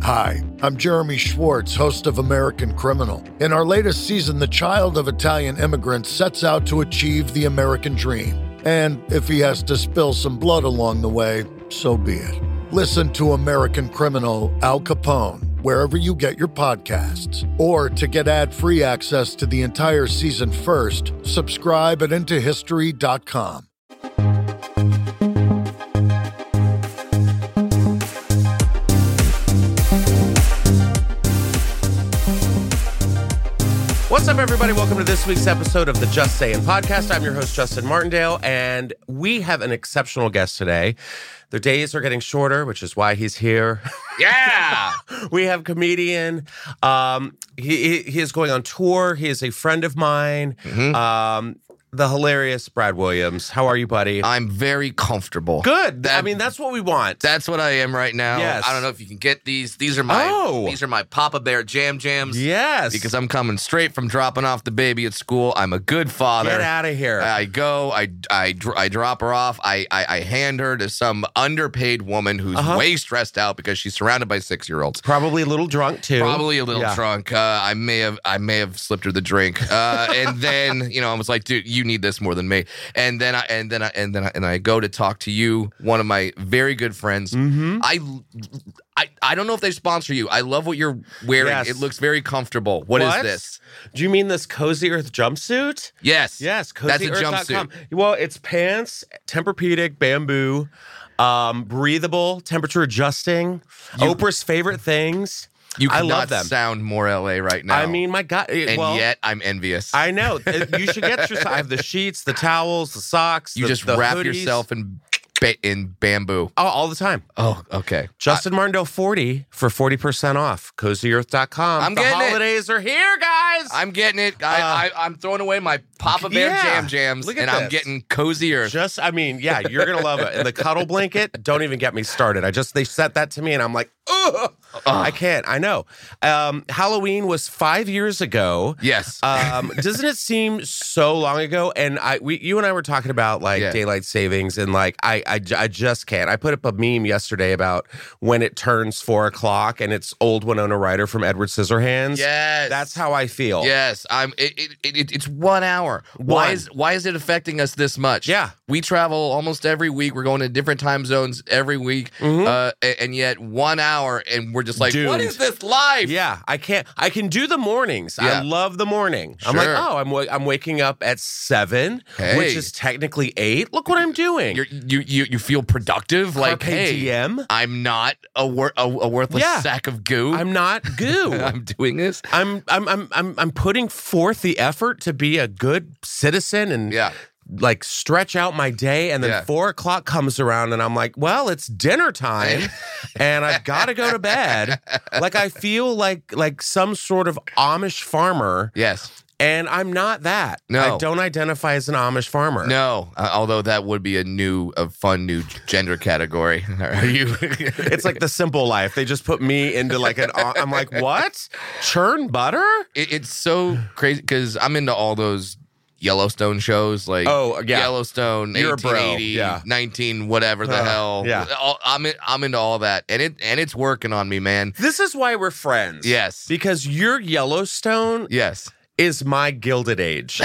Hi, I'm Jeremy Schwartz, host of American Criminal. In our latest season, the child of Italian immigrants sets out to achieve the American dream. And if he has to spill some blood along the way, so be it. Listen to American Criminal Al Capone wherever you get your podcasts. Or to get ad-free access to the entire season first, subscribe at IntoHistory.com. What's up, everybody? Welcome to this week's episode of the Just Saying podcast. I'm your host, Justin Martindale, and we have an exceptional guest today. Their days are getting shorter, which is why he's here. Yeah! We have comedian. He is going on tour. He is a friend of mine. The hilarious Brad Williams. How are you, buddy? I'm very comfortable. Good. I mean, that's what we want. That's what I am right now. Yes. I don't know if you can get these. These are my Papa Bear Jam Jams. Yes. Because I'm coming straight from dropping off the baby at school. I'm a good father. Get out of here. I go, I drop her off. I hand her to some underpaid woman who's way stressed out because she's surrounded by 6-year-olds. Probably a little drunk too. Probably a little drunk. I may have slipped her the drink. And then, I was like, dude, you need this more than me. And then I go to talk to you, one of my very good friends. Mm-hmm. I don't know if they sponsor you. I love what you're wearing. Yes. It looks very comfortable. What is this? Do you mean this Cozy Earth jumpsuit? Yes. Yes, That's a CozyEarth.com. jumpsuit. Well, it's pants, Tempur-Pedic, bamboo, breathable, temperature adjusting, Oprah's favorite things. You I could love not them. sound more LA right now. I mean, my God. Yet I'm envious. I know. You should get yourself. I have the sheets, the towels, the socks. You the just wrap hoodies. yourself in bamboo. Oh, all the time. Oh, okay. Justin Martindale 40 for 40% off. CozyEarth.com. I'm getting it. The holidays are here, guys. I'm getting it. I'm throwing away my Papa Bear Jam Jams, look at and I'm this. getting Cozy Earth. You're going to love it. And the cuddle blanket, don't even get me started. They sent that to me, and I'm like, ugh. I can't. I know. Halloween was 5 years ago. Yes. Doesn't it seem so long ago? And you and I were talking about daylight savings, and I just can't. I put up a meme yesterday about when it turns 4 o'clock, and it's old Winona Ryder from Edward Scissorhands. Yes. That's how I feel. Yes. It's 1 hour. Why is it affecting us this much? Yeah. We travel almost every week. We're going to different time zones every week. And yet 1 hour, and we're just like, Dude. What is this life? Yeah, I can't. I can do the mornings. Yeah. I love the morning. Sure. I'm like, I'm waking up at 7, which is technically 8. Look what I'm doing. You feel productive. Like, Carpe hey, diem. I'm not a worthless sack of goo. I'm not goo. I'm doing this. I'm putting forth the effort to be a good citizen and stretch out my day, and then 4 o'clock comes around and I'm like, well, it's dinner time and I've got to go to bed. Like, I feel like some sort of Amish farmer. Yes. And I'm not that. No. I don't identify as an Amish farmer. No, although that would be a fun new gender category. Are you? It's like the simple life. They just put me into I'm like, what? Churn butter? It's so crazy because I'm into all those Yellowstone shows, like Yellowstone, You're 1880, 19, whatever the hell. Yeah. I'm into all that, and it's working on me, man. This is why we're friends. Yes. Because your Yellowstone Yes. is my Gilded Age.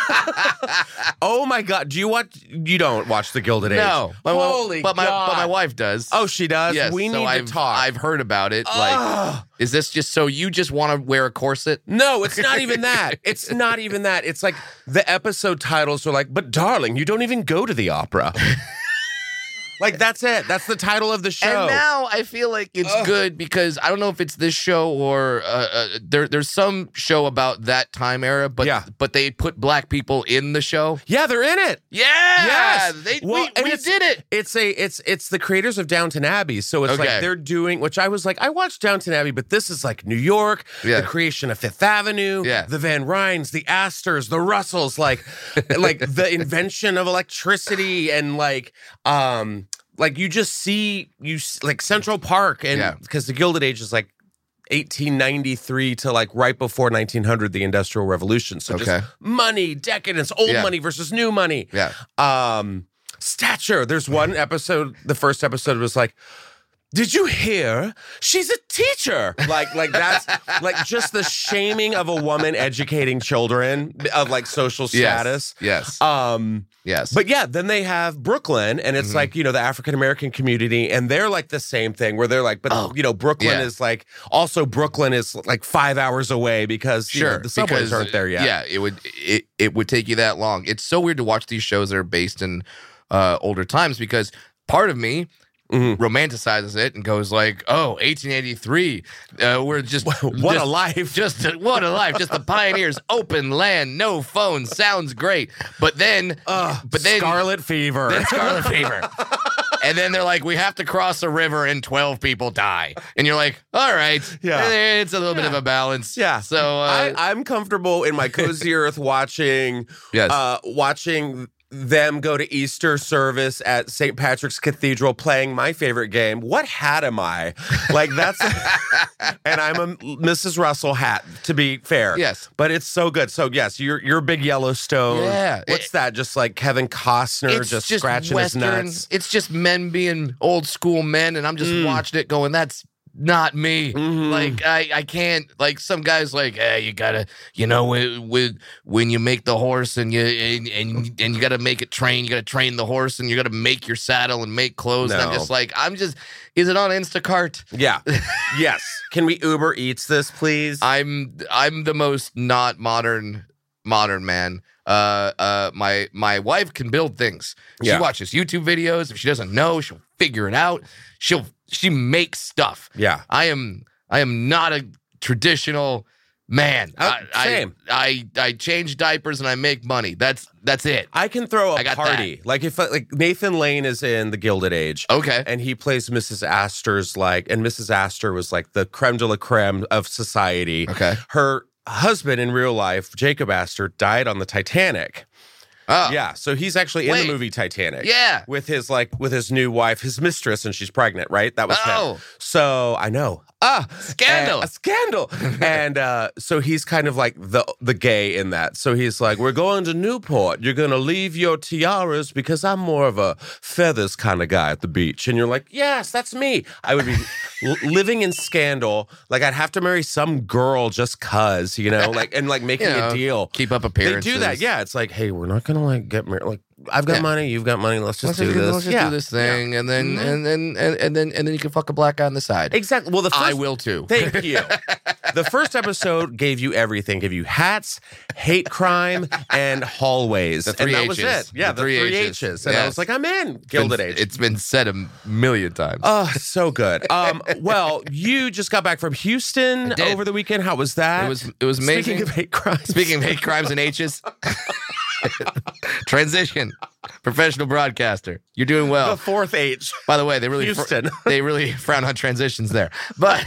Oh my God! You don't watch the Gilded Age? No, but my wife does. Oh, she does. Yes, we need to talk. I've heard about it. Like, is this just so you just want to wear a corset? No, it's not even that. It's not even that. It's like the episode titles are like, "But darling, you don't even go to the opera." Like, that's it. That's the title of the show. And now I feel like it's good because I don't know if it's this show or there's some show about that time era, but they put black people in the show. Yeah, they're in it. Yeah. Yes. We did it. It's the creators of Downton Abbey. So it's like they're doing, which I was like, I watched Downton Abbey, but this is like New York, the creation of Fifth Avenue, the Van Ryns, the Astors, the Russells, like the invention of electricity and like you just see like Central Park, and because the Gilded Age is like 1893 to like right before 1900, the Industrial Revolution. So just money, decadence, old money versus new money. Yeah. Stature. There's one episode, the first episode was like, did you hear? She's a teacher. Like that's like just the shaming of a woman educating children of like social status. Yes. Yes. But yeah, then they have Brooklyn, and it's like, the African American community, and they're like the same thing where they're like, but Brooklyn is like, also Brooklyn is like 5 hours away because the subways aren't there yet. Yeah, it would take you that long. It's so weird to watch these shows that are based in older times because part of me romanticizes it and goes like, oh, 1883, we're just what a life, just the pioneers, open land, no phones, sounds great. But then Scarlet Fever, and then they're like, we have to cross a river and 12 people die, and you're like, all right, it's a little bit of a balance. Yeah, so I'm comfortable in my cozy earth watching them go to Easter service at St. Patrick's Cathedral playing my favorite game. What hat am I? Like that's and I'm a Mrs. Russell hat, to be fair. Yes. But it's so good. So yes, you're big Yellowstone. Yeah. What's that? Just like Kevin Costner just scratching Western, his nuts. It's just men being old school men, and I'm just watching it going, that's not me. Like I can't. Like some guys like, hey, you gotta, when you make the horse and you gotta make it train. You gotta train the horse, and you gotta make your saddle and make clothes. No. And I'm just like, is it on Instacart? Yeah. Yes. Can we Uber Eats this, please? I'm the most not modern man. My wife can build things. She watches YouTube videos. If she doesn't know, she'll figure it out. She makes stuff. Yeah. I am not a traditional man. Same. I change diapers and I make money. That's it. I can throw a party. That. Like if Nathan Lane is in The Gilded Age. Okay. And he plays Mrs. Astor's and Mrs. Astor was like the creme de la creme of society. Okay. Her husband in real life, Jacob Astor, died on the Titanic. Oh. Yeah, so he's actually in the movie Titanic. Yeah. With his new wife, his mistress, and she's pregnant, right? That was him. So I know. Scandal. A scandal. And so he's kind of like the gay in that. So he's like, we're going to Newport. You're going to leave your tiaras because I'm more of a feathers kind of guy at the beach. And you're like, yes, that's me. I would be living in scandal. Like I'd have to marry some girl just cuz, and making a deal. Keep up appearances. They do that. Yeah. It's like, hey, we're not going to get married. Like, I've got money, you've got money. Let's just do this. Let's just do this thing, and then you can fuck a black guy on the side. Exactly. Well, I will too. Thank you. The first episode gave you everything. Gave you hats, hate crime, and hallways. The three and that H's. was it. Yeah, the three H's. And I was like, I'm in. Gilded Age. It's been said a million times. Oh, so good. Well, you just got back from Houston over the weekend. How was that? It was amazing. Speaking of hate crimes and H's. Transition. Professional broadcaster. You're doing well. The fourth H. By the way, they really Houston. They really frown on transitions there. But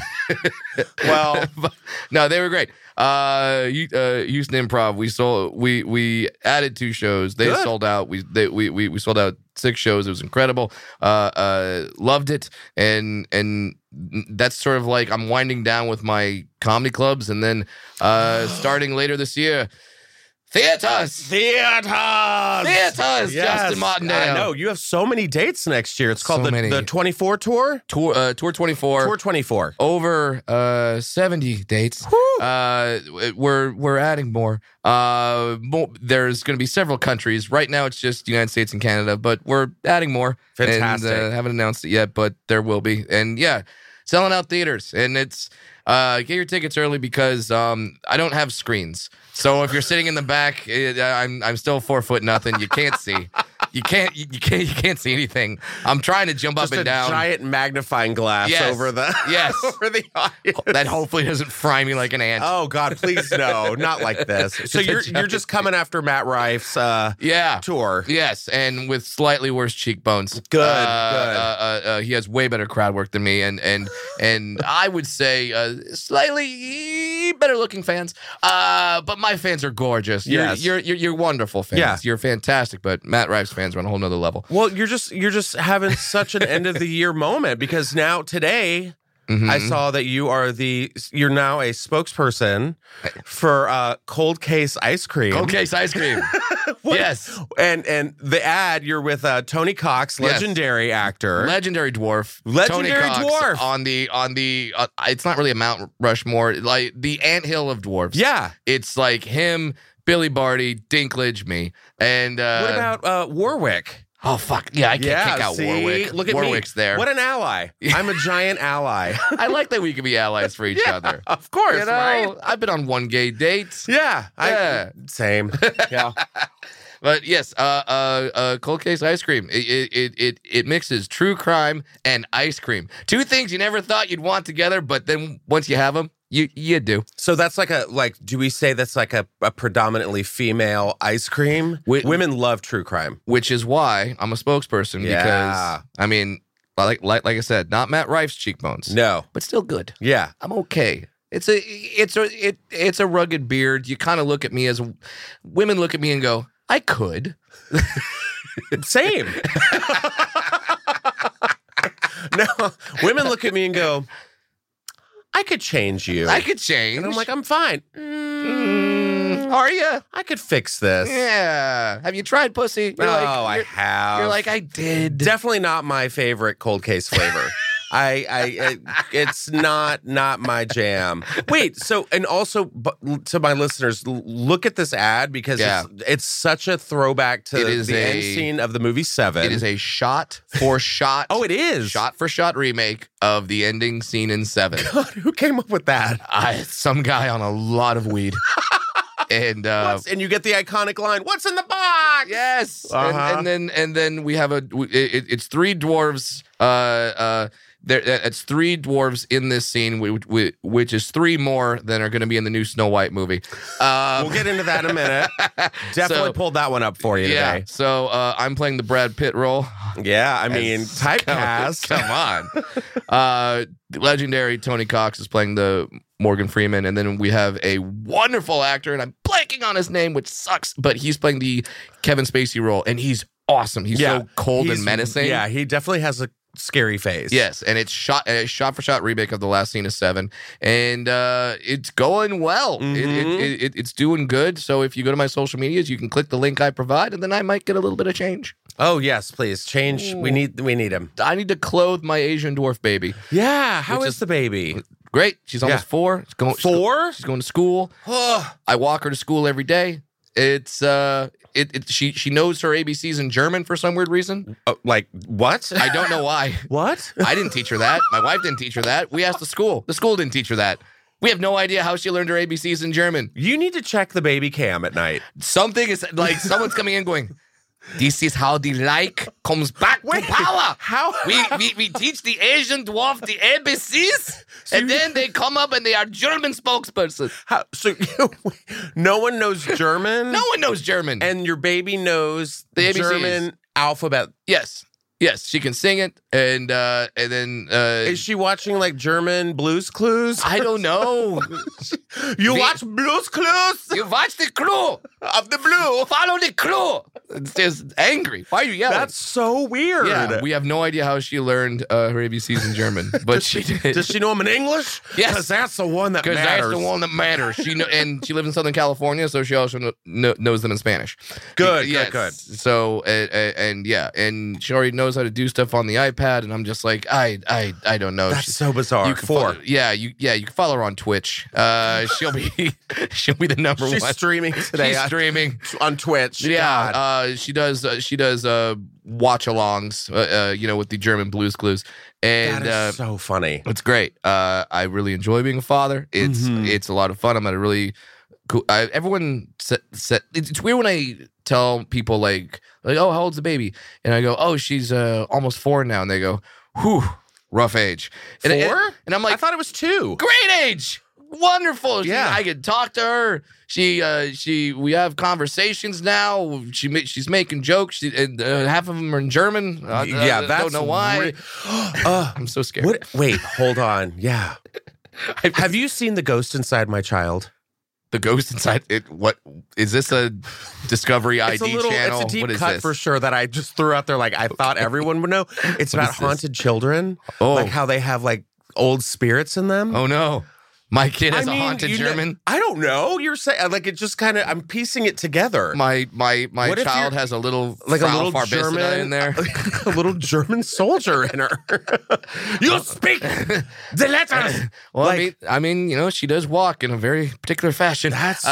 no, they were great. Houston Improv. We added 2 shows. They sold out. We sold out 6 shows. It was incredible. Loved it. And that's sort of like I'm winding down with my comedy clubs, and then starting later this year. Theaters, yes. Justin Martindale. I know you have so many dates next year. It's called the 24 tour. Tour 24. Tour 24. Over 70 dates. We're adding more. There's going to be several countries. Right now, it's just the United States and Canada, but we're adding more. Fantastic. And haven't announced it yet, but there will be. And yeah, selling out theaters, and it's get your tickets early because I don't have screens. So if you're sitting in the back, I'm still 4 foot nothing. You can't see. You can't see anything. I'm trying to jump just up and down. Just a giant magnifying glass over the over the audience. That hopefully doesn't fry me like an ant. Oh God, please no, not like this. So you're just coming after Matt Rife's tour. Yes, and with slightly worse cheekbones. Good. He has way better crowd work than me, and I would say slightly better looking fans. But my fans are gorgeous. You're wonderful fans. Yeah. You're fantastic. But Matt Rife's fans are on a whole nother level. Well, you're just having such an end of the year moment because now today I saw that you're now a spokesperson for Cold Case Ice Cream. Cold Case Ice Cream. Yes. And the ad, you're with Tony Cox, legendary actor. Legendary dwarf. Legendary Tony Cox dwarf. On the it's not really a Mount Rushmore, like the anthill of dwarves. Yeah. It's like him, Billy Barty, Dinklage, me. And what about Warwick? Oh, fuck. Yeah, I can't kick out Warwick. Look at Warwick's me. there. What an ally. I'm a giant ally. I like that we can be allies for each other. Of course, you know, right? I've been on one gay date. Yeah. Same. Yeah. But yes, Cold Case Ice Cream. It mixes true crime and ice cream. Two things you never thought you'd want together, but then once you have them, you do. So that's do we say that's like a predominantly female ice cream? Women love true crime. Which is why I'm a spokesperson because, I mean, like I said, not Matt Rife's cheekbones. No. But still good. Yeah. I'm okay. It's a rugged beard. You kind of look at me as women look at me and go, I could. Same. No, women look at me and go, I could change you. I could change. And I'm like, I'm fine. Are you? I could fix this. Yeah. Have you tried pussy? I have. You're like, I did. Definitely not my favorite cold case flavor. It's not my jam. Wait, so, and also to my listeners, look at this ad because it's such a throwback to the end scene of the movie Seven. It is a shot-for-shot. Oh, it is. Shot-for-shot remake of the ending scene in Seven. God, who came up with that? Some guy on a lot of weed. And you get the iconic line, "What's in the box?" Yes. And then we have it's three dwarves. It's three dwarves in this scene, which is three more than are going to be in the new Snow White movie. We'll get into that in a minute. Definitely pulled that one up for you today. So I'm playing the Brad Pitt role. Yeah, I mean, typecast. Come on. Legendary Tony Cox is playing the Morgan Freeman, and then we have a wonderful actor, and I'm blanking on his name, which sucks, but he's playing the Kevin Spacey role, and he's awesome. He's so cold and menacing. Yeah, he definitely has a scary face. Yes, and it's shot for shot remake of the last scene of Seven, and it's going well. Mm-hmm. It's doing good. So if you go to my social medias, you can click the link I provide, and then I might get a little bit of change. Oh yes, please change. Ooh. We need him. I need to clothe my Asian dwarf baby. Yeah, how is the baby? Great. She's almost 4. She's going 4. She's going to school. I walk her to school every day. It's she knows her ABCs in German for some weird reason. Like what? I don't know why. What? I didn't teach her that. My wife didn't teach her that. We asked the school. The school didn't teach her that. We have no idea how she learned her ABCs in German. You need to check the baby cam at night. Something is like someone's coming in going, this is how the like comes back to power. How? We teach the Asian dwarf the ABCs, and then they come up and they are German spokesperson. How? So no one knows German? No one knows German. And your baby knows the German alphabet? Yes, she can sing it, and then is she watching like German Blues Clues? I don't know. You watch Blues Clues? You watch the clue of the blue. Follow the clue. It's just angry. Why are you yelling? That's so weird. Yeah, we have no idea how she learned her ABCs in German, but she did. Does she know them in English? Yes, because that's the one that matters. That's the one that matters. And she lives in Southern California, so she also knows them in Spanish. Good. So and she already knows how to do stuff on the iPad, and I'm just like, I don't know. That's so bizarre. You can 4. You can follow her on Twitch. She'll be the number one. She's streaming today. She's streaming on Twitch. Yeah, she does watch-alongs, with the German Blues Clues, and that is so funny. It's great. I really enjoy being a father. It's a lot of fun. I'm at a really cool. Everyone said it's weird when I tell people like, oh, how old's the baby? And I go, oh, she's almost 4 now. And they go, whew, rough age. 4? And I'm like, I thought it was 2. Great age. Wonderful. Yeah. I could talk to her. We have conversations now. She's making jokes. And half of them are in German. I don't know why. I'm so scared. Wait, hold on. Yeah. Have you seen The Ghost Inside My Child? The Ghost Inside it? What is this? A Discovery ID channel? It's a deep what is cut this? for sure that I just threw out there. Like I thought everyone would know. It's about haunted children. Oh, like how they have like old spirits in them. Oh no. My kid has a haunted German. I don't know. You're saying like it just kind of. I'm piecing it together. My child has a little German in there, a little German soldier in her. You speak the letters. Well, like, I mean, she does walk in a very particular fashion. That's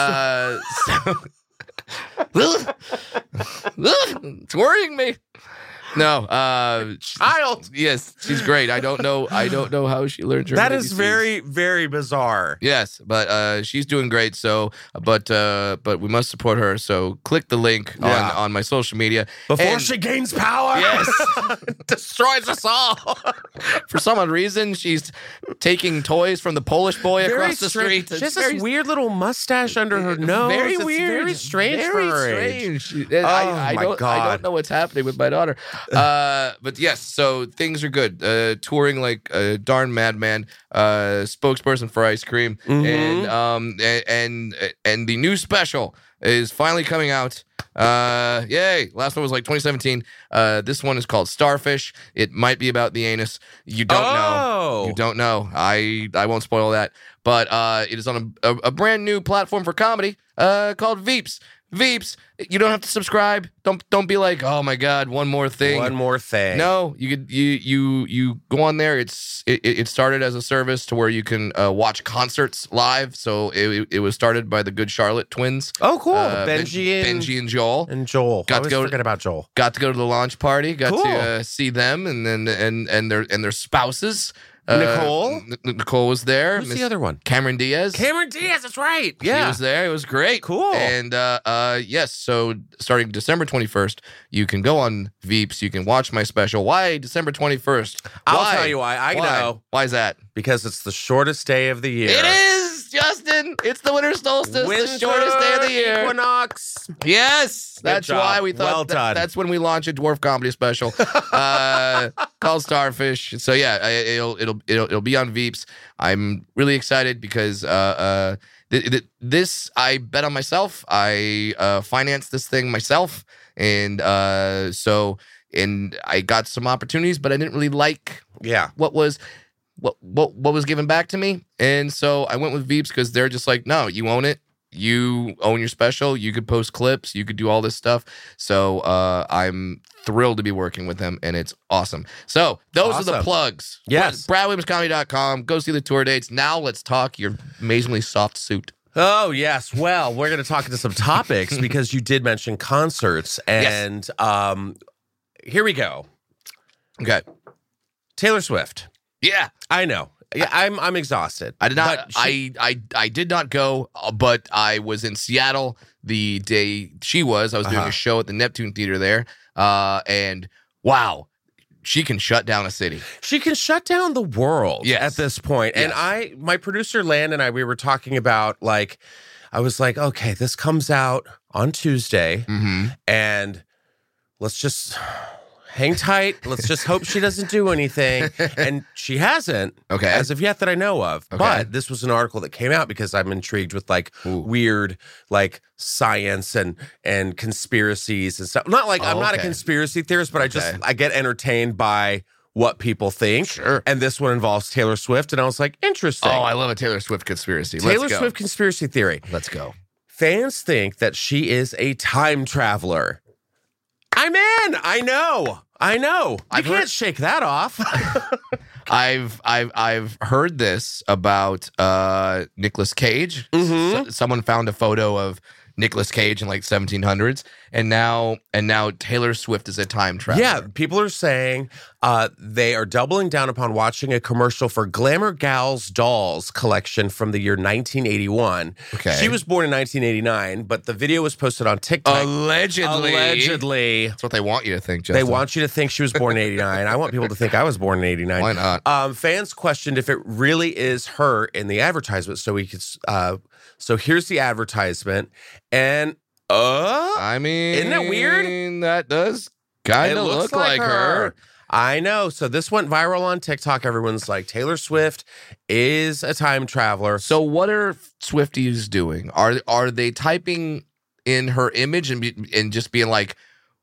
it's worrying me. No, child. Yes, she's great. I don't know how she learned German. That is very, very bizarre. Yes, but she's doing great. So, but we must support her. So, click the link on my social media before she gains power. Yes, destroys us all. For some odd reason, she's taking toys from the Polish boy across the street. She has this weird little mustache under her nose. Very weird. Very strange. Very strange. I don't know what's happening with my daughter. But yes, so things are good. Touring like a darn madman. Spokesperson for ice cream, and the new special is finally coming out. Yay! Last one was like 2017. This one is called Starfish. It might be about the anus. You don't know. You don't know. I won't spoil that. But it is on a brand new platform for comedy called Veeps. Veeps, you don't have to subscribe. Don't be like, oh my God, one more thing. One more thing. No, you go on there. It started as a service to where you can watch concerts live. So it was started by the good Charlotte twins. Oh, cool. Benji and Joel. And Joel. Got to go. Forget about Joel. Got to go to the launch party. Got to see them and their spouses. Nicole was there. Who's the other one? Cameron Diaz. That's right. Yeah. She was there. It was great. Cool. And yes, so starting December 21st, you can go on Veeps. You can watch my special. Why December 21st? I'll tell you why. I know. Why is that? Because it's the shortest day of the year. It is, Justin. It's the winter solstice, the shortest day of the year. Equinox. Yes. That's why we thought that's when we launch a dwarf comedy special called Starfish. So yeah, it'll be on Veeps. I'm really excited because this I bet on myself. I financed this thing myself, and so I got some opportunities, but I didn't really like what was given back to me, and so I went with Veeps because they're just like, no, you own it. You own your special. You could post clips. You could do all this stuff. So I'm thrilled to be working with them, and it's awesome. So those are the plugs. Yes. BradWilliamsComedy.com. Go see the tour dates. Now let's talk your amazingly soft suit. Oh, yes. Well, we're going to talk into some topics because you did mention concerts. And here we go. Okay. Taylor Swift. Yeah. I know. Yeah, I'm exhausted. I did not. I did not go, but I was in Seattle the day she was. I was doing a show at the Neptune Theater there, and wow, she can shut down a city. She can shut down the world. At this point. Yes. And my producer Lan and we were talking about I was like, okay, this comes out on Tuesday, and let's just hang tight. Let's just hope she doesn't do anything. And she hasn't, as of yet that I know of. Okay. But this was an article that came out because I'm intrigued with weird science and conspiracies and stuff. Not I'm not a conspiracy theorist, but I get entertained by what people think. Sure. And this one involves Taylor Swift. And I was like, interesting. Oh, I love a Taylor Swift conspiracy. Taylor Swift conspiracy theory. Let's go. Fans think that she is a time traveler. I'm in. I know. You can't shake that off. I've heard this about Nicolas Cage. Someone found a photo of Nicolas Cage in 1700s, and now Taylor Swift is a time traveler. Yeah, people are saying they are doubling down upon watching a commercial for Glamour Gals Dolls collection from the year 1981. Okay. She was born in 1989, but the video was posted on TikTok. Allegedly. That's what they want you to think, Justin. They want you to think she was born in 89. I want people to think I was born in 89. Why not? Fans questioned if it really is her in the advertisement, so we could... So here's the advertisement, and I mean, isn't it weird? That does kind of look like her. I know. So this went viral on TikTok. Everyone's like, Taylor Swift is a time traveler. So what are Swifties doing? Are they typing in her image and just being like,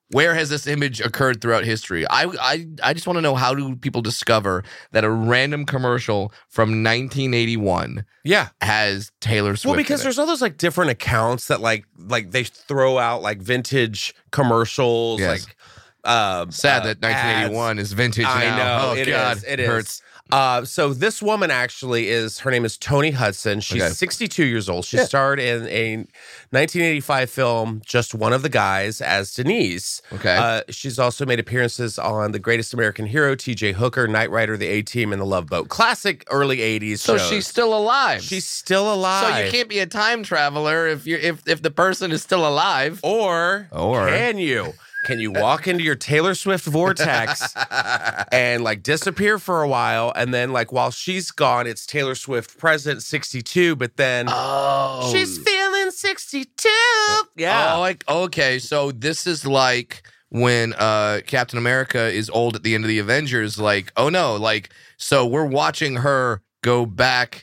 Where has this image occurred throughout history? I just want to know, how do people discover that a random commercial from 1981 has Taylor Swift? Well, because there's all those like different accounts that like they throw out like vintage commercials. Yes. Like sad that 1981 is vintage now. I know. Oh, God. It hurts. So this woman actually her name is Toni Hudson. She's 62 years old. She starred in a 1985 film, Just One of the Guys, as Denise. Okay. She's also made appearances on The Greatest American Hero, T.J. Hooker, Knight Rider, The A-Team, and The Love Boat. Classic early 80s So shows. she's still alive. She's still alive. So you can't be a time traveler if the person is still alive. Or can you? Can you walk into your Taylor Swift vortex and like disappear for a while, and then like while she's gone, it's Taylor Swift present 62, but then she's feeling 62. Yeah. Oh, okay. So this is like when Captain America is old at the end of the Avengers. Like, oh no, like so we're watching her go back.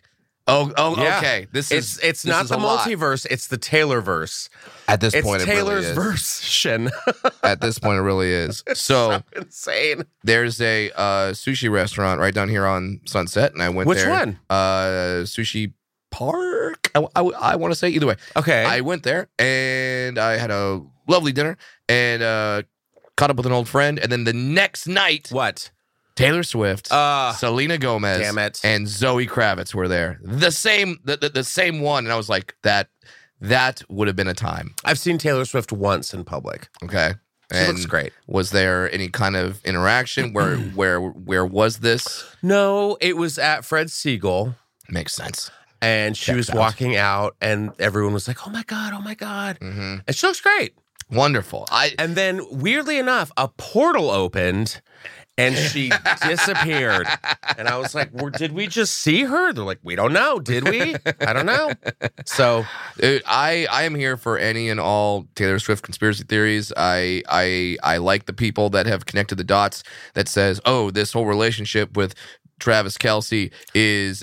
Okay. It's not the multiverse. It's the Taylorverse. At this point, it's Taylor's version. At this point, it really is. So insane. There's a sushi restaurant right down here on Sunset, and I went there. Which one? Sushi Park. I want to say either way. Okay. I went there and I had a lovely dinner and caught up with an old friend, and then the next night, what? Taylor Swift, Selena Gomez, damn it, and Zoe Kravitz were there. The same one, and I was like, that would have been a time. I've seen Taylor Swift once in public. Okay, she looks great. Was there any kind of interaction? Where was this? No, it was at Fred Segal. Makes sense. And she was walking out, and everyone was like, "Oh my god, oh my god!" Mm-hmm. And she looks great. Wonderful. And then, weirdly enough, a portal opened. And she disappeared. And I was like, did we just see her? They're like, we don't know. Did we? I don't know. So I am here for any and all Taylor Swift conspiracy theories. I like the people that have connected the dots that says, oh, this whole relationship with Travis Kelce is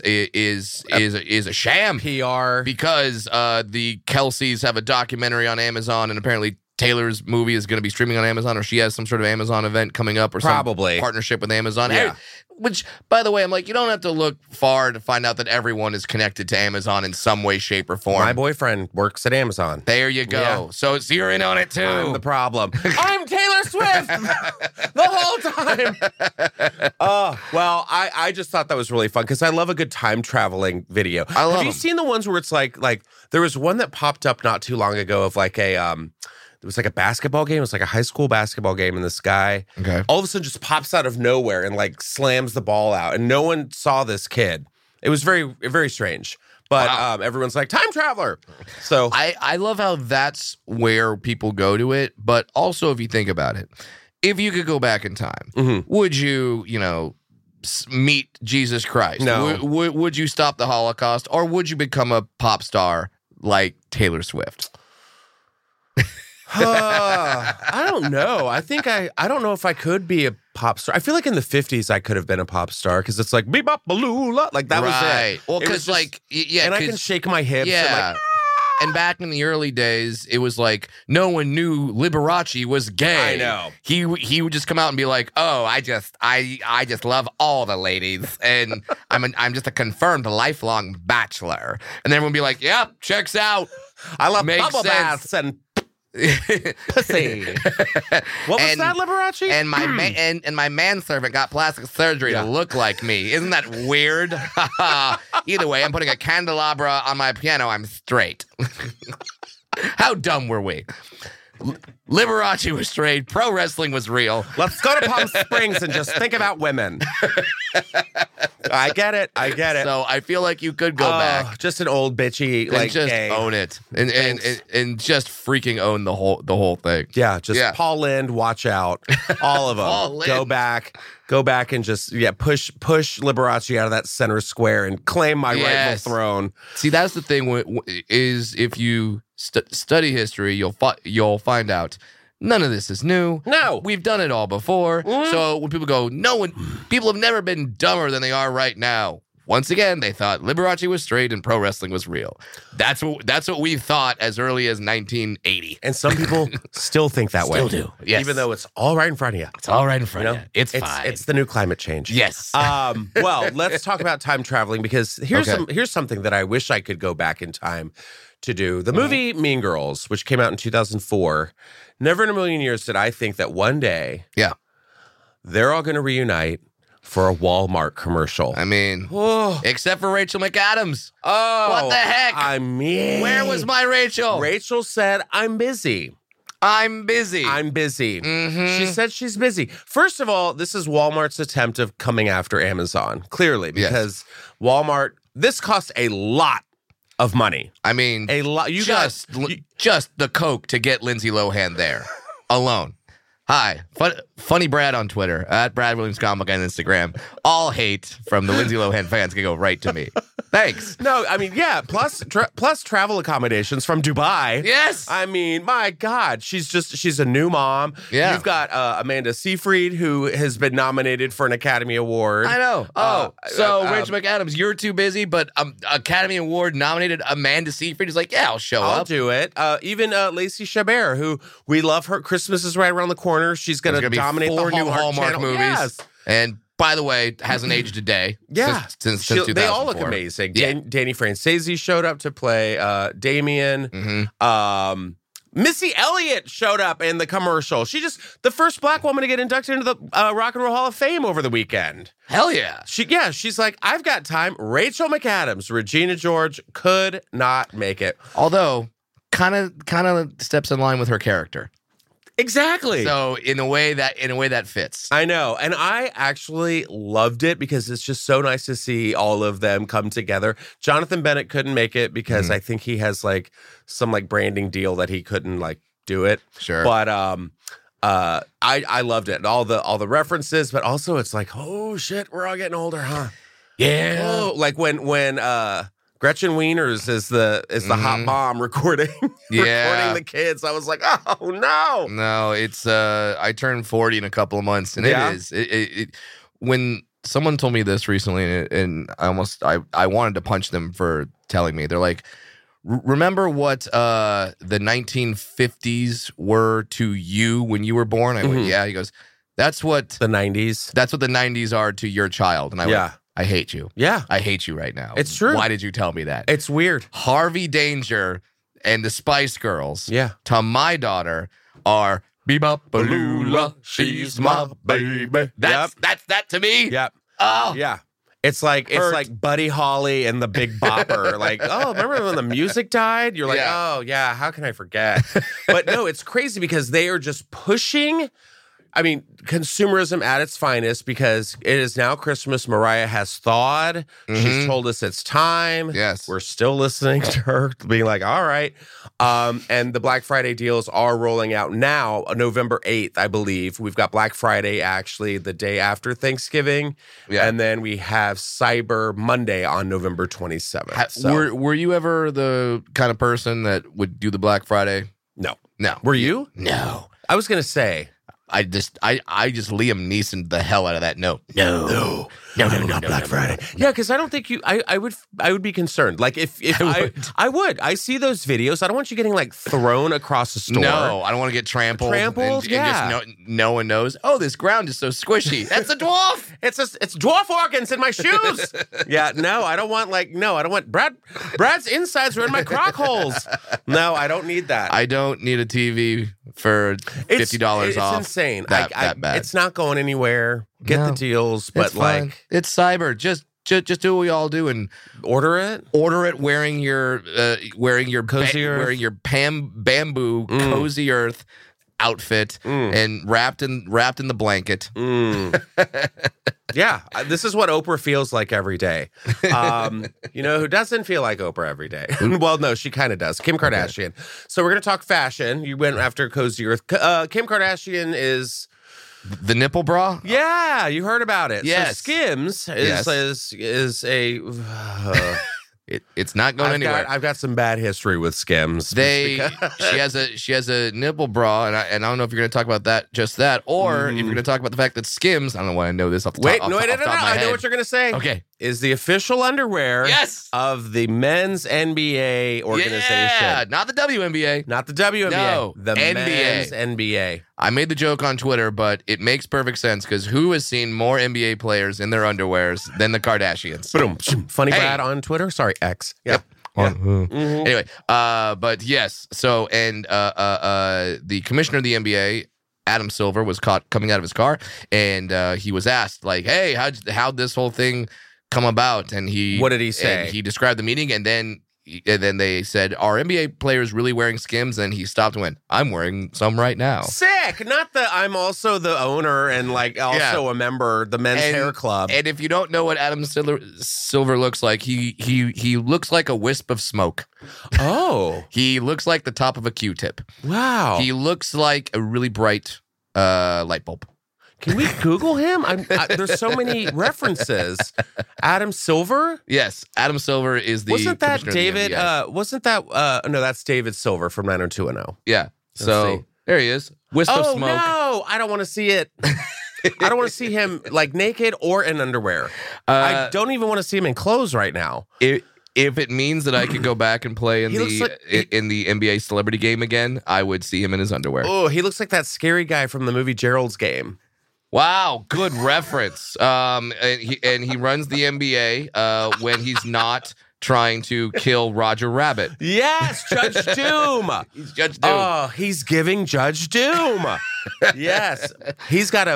a sham. PR. Because the Kelces have a documentary on Amazon, and apparently Taylor's movie is going to be streaming on Amazon, or she has some sort of Amazon event coming up, or probably some partnership with Amazon. Yeah. Which, by the way, I'm like, you don't have to look far to find out that everyone is connected to Amazon in some way, shape, or form. My boyfriend works at Amazon. There you go. Yeah. So you're in on it too. I'm the problem. I'm Taylor Swift the whole time. Well, I just thought that was really fun because I love a good time traveling video. Have you seen the ones where it's like there was one that popped up not too long ago of like a it was like a basketball game. It was like a high school basketball game, and this guy all of a sudden just pops out of nowhere and like slams the ball out, and no one saw this kid. It was very, very strange. But everyone's like, time traveler. So I love how that's where people go to it. But also, if you think about it, if you could go back in time, would you, meet Jesus Christ? No. Would you stop the Holocaust, or would you become a pop star like Taylor Swift? I don't know. I think I don't know if I could be a pop star. I feel like in the 50s I could have been a pop star because it's like bebop baloola, like that was it. Well, because like and I can shake my hips. Yeah. And back in the early days, it was like no one knew Liberace was gay. I know. He would just come out and be like, "Oh, I just love all the ladies, and I'm just a confirmed lifelong bachelor." And everyone would be like, "Yep, checks out. I love Makes bubble sense. baths and pussy." What was that, Liberace? And my manservant got plastic surgery to look like me. Isn't that weird? Either way, I'm putting a candelabra on my piano. I'm straight. How dumb were we? Liberace was straight. Pro wrestling was real. Let's go to Palm Springs and just think about women. I get it. So I feel like you could go back. Just an old bitchy, like just gay. Own it, and just freaking own the whole thing. Yeah, Paul Lynde, watch out, all of them. Paul Lynde. Go back and just push Liberace out of that center square and claim my rightful throne. See, that's the thing. Is if you study history, you'll find out none of this is new. No, we've done it all before. So when people go, people have never been dumber than they are right now. once again, they thought Liberace was straight and pro wrestling was real. That's what we thought as early as 1980. And some people still think that way. Still do. Yes. Even though it's all right in front of you. It's all right in front of you. It's fine. It's the new climate change. Yes. Well, let's talk about time traveling, because here's something that I wish I could go back in time to do. The movie Mean Girls, which came out in 2004, never in a million years did I think that one day they're all going to reunite for a Walmart commercial. I mean, except for Rachel McAdams. Oh, what the heck? I mean, where was my Rachel? Rachel said, I'm busy. I'm busy. Mm-hmm. She said she's busy. First of all, this is Walmart's attempt of coming after Amazon, clearly, because Walmart, this costs a lot of money. I mean, a lot. Just the Coke to get Lindsay Lohan there alone. Hi, Funny Brad on Twitter, at Brad Williams Comic on Instagram. All hate from the Lindsay Lohan fans can go right to me. Thanks. No, I mean, plus travel accommodations from Dubai. Yes. I mean, my God, she's a new mom. Yeah. You've got Amanda Seyfried, who has been nominated for an Academy Award. I know. So Rachel McAdams, you're too busy, but Academy Award nominated Amanda Seyfried is like, I'll show up. I'll do it. Even Lacey Chabert, who we love her. Christmas is right around the corner. She's going to dominate the Hallmark movies. Yes. And by the way, hasn't aged a day since 2004. They all look amazing. Yeah. Danny Francese showed up to play Damien. Mm-hmm. Missy Elliott showed up in the commercial. She's the first black woman to get inducted into the Rock and Roll Hall of Fame over the weekend. Hell yeah. She's like, I've got time. Rachel McAdams, Regina George could not make it. Although, kind of steps in line with her character. Exactly. So in a way that fits. I know. And I actually loved it because it's just so nice to see all of them come together. Jonathan Bennett couldn't make it because I think he has some branding deal that he couldn't do it. Sure. But I loved it. All the references, but also it's like, oh shit, we're all getting older, huh? Yeah. Oh, like when Gretchen Wieners is the hot mom recording the kids. I was like, oh no. No, it's I turned 40 in a couple of months, and it when someone told me this recently, and I wanted to punch them for telling me. They're like, remember what the 1950s were to you when you were born? I went, yeah. He goes, that's what the 90s. That's what the 90s are to your child. And I went, I hate you. Yeah. I hate you right now. It's true. Why did you tell me that? It's weird. Harvey Danger and the Spice Girls, to my daughter, are Bebop-a-lula, she's my baby. That's that to me. Yep. Oh. Yeah. It's like Buddy Holly and the Big Bopper. Remember when the music died? You're like, oh yeah, how can I forget? But no, it's crazy because they are just pushing. I mean, consumerism at its finest, because it is now Christmas. Mariah has thawed. She's told us it's time. Yes. We're still listening to her being like, all right. And the Black Friday deals are rolling out now, November 8th, I believe. We've got Black Friday actually the day after Thanksgiving. Yeah. And then we have Cyber Monday on November 27th. Were you ever the kind of person that would do the Black Friday? No. Were you? No. I was going to say. I just Liam Neeson the hell out of that. No, Black Friday. Yeah, because I don't think I would be concerned. Like if I would. I see those videos. I don't want you getting thrown across the store. No, I don't want to get trampled. And just no one knows. Oh, this ground is so squishy. That's a dwarf. It's dwarf organs in my shoes. Yeah, no, I don't want I don't want Brad's insides are in my crock holes. No, I don't need that. I don't need a TV for $50 off. It's insane. That bad. It's not going anywhere. Get the deals, but it's cyber. Just do what we all do and order it. Wearing your Cozy Earth. wearing your bamboo Cozy Earth outfit and wrapped in the blanket. Yeah, this is what Oprah feels like every day. Who doesn't feel like Oprah every day? Well, no, she kind of does. Kim Kardashian. Okay. So we're going to talk fashion. You went after Cozy Earth. Kim Kardashian is... The nipple bra? Yeah, you heard about it. Yes. So Skims is a... It's not going anywhere. I've got some bad history with Skims. She has a nipple bra, and I don't know if you're going to talk about that, or if you're going to talk about the fact that Skims. I don't know why I know this off the top. I know what you're going to say. Okay, is the official underwear of the men's NBA organization. Yeah, not the WNBA. Not the WNBA. No, the NBA. men's NBA. I made the joke on Twitter, but it makes perfect sense because who has seen more NBA players in their underwears than the Kardashians? Funny Brad on Twitter? Sorry, X. Yep. Anyway, but yes. So, and the commissioner of the NBA, Adam Silver, was caught coming out of his car, and he was asked, like, "Hey, how'd this whole thing come about?" And what did he say? And he described the meeting, and then they said, "Are NBA players really wearing Skims?" And he stopped and went, "I'm wearing some right now." Sick. Not that I'm also the owner and like also a member, the men's hair club. And if you don't know what Adam Silver looks like, he looks like a wisp of smoke. Oh. He looks like the top of a Q-tip. Wow. He looks like a really bright light bulb. Can we Google him? There's so many references. Adam Silver? Yes, Adam Silver is the. Wasn't that David? Wasn't that? No, that's David Silver from 90210. Yeah. So there he is. Wisp of smoke. No, I don't want to see it. I don't want to see him like naked or in underwear. I don't even want to see him in clothes right now. If it means that I could go back and play in in the NBA celebrity game again, I would see him in his underwear. Oh, he looks like that scary guy from the movie Gerald's Game. Wow, good reference. And he runs the NBA when he's not trying to kill Roger Rabbit. Yes, Judge Doom. He's Judge Doom. Oh, he's giving Judge Doom. Yes, he's got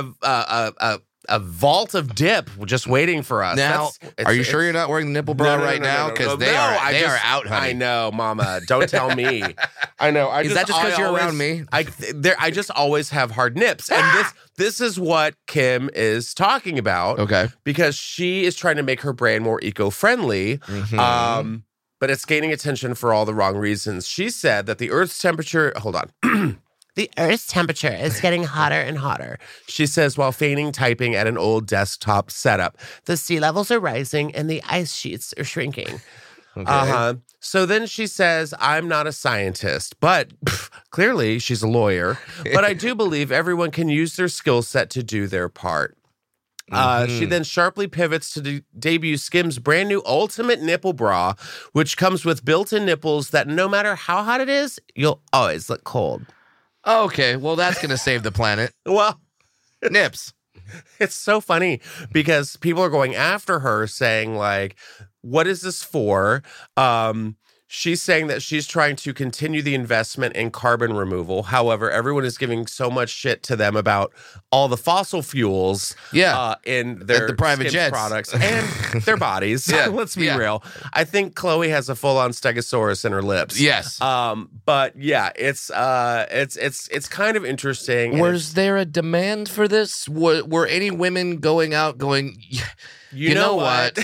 a vault of dip just waiting for us. Now, are you sure you're not wearing the nipple bra right now? Because they are out, honey. I know, Mama. Don't tell me. I know. Is that just because you're around me? I just always have hard nips, and this is what Kim is talking about. Okay, because she is trying to make her brand more eco-friendly. Mm-hmm. But it's gaining attention for all the wrong reasons. She said that the Earth's temperature. Hold on. The Earth's temperature is getting hotter and hotter, she says, while feigning typing at an old desktop setup. The sea levels are rising and the ice sheets are shrinking. Okay. So then she says, I'm not a scientist, but clearly she's a lawyer. But I do believe everyone can use their skill set to do their part. She then sharply pivots to debut Skims' brand new Ultimate Nipple Bra, which comes with built-in nipples that no matter how hot it is, you'll always look cold. Okay, well, that's going to save the planet. Well, nips. It's so funny because people are going after her saying, like, what is this for? She's saying that she's trying to continue the investment in carbon removal. However, everyone is giving so much shit to them about all the fossil fuels in their the private jets products and their bodies. Let's be real. I think Khloe has a full-on stegosaurus in her lips. Yes. But yeah, it's kind of interesting. Was there a demand for this? Were any women going out going, you know what?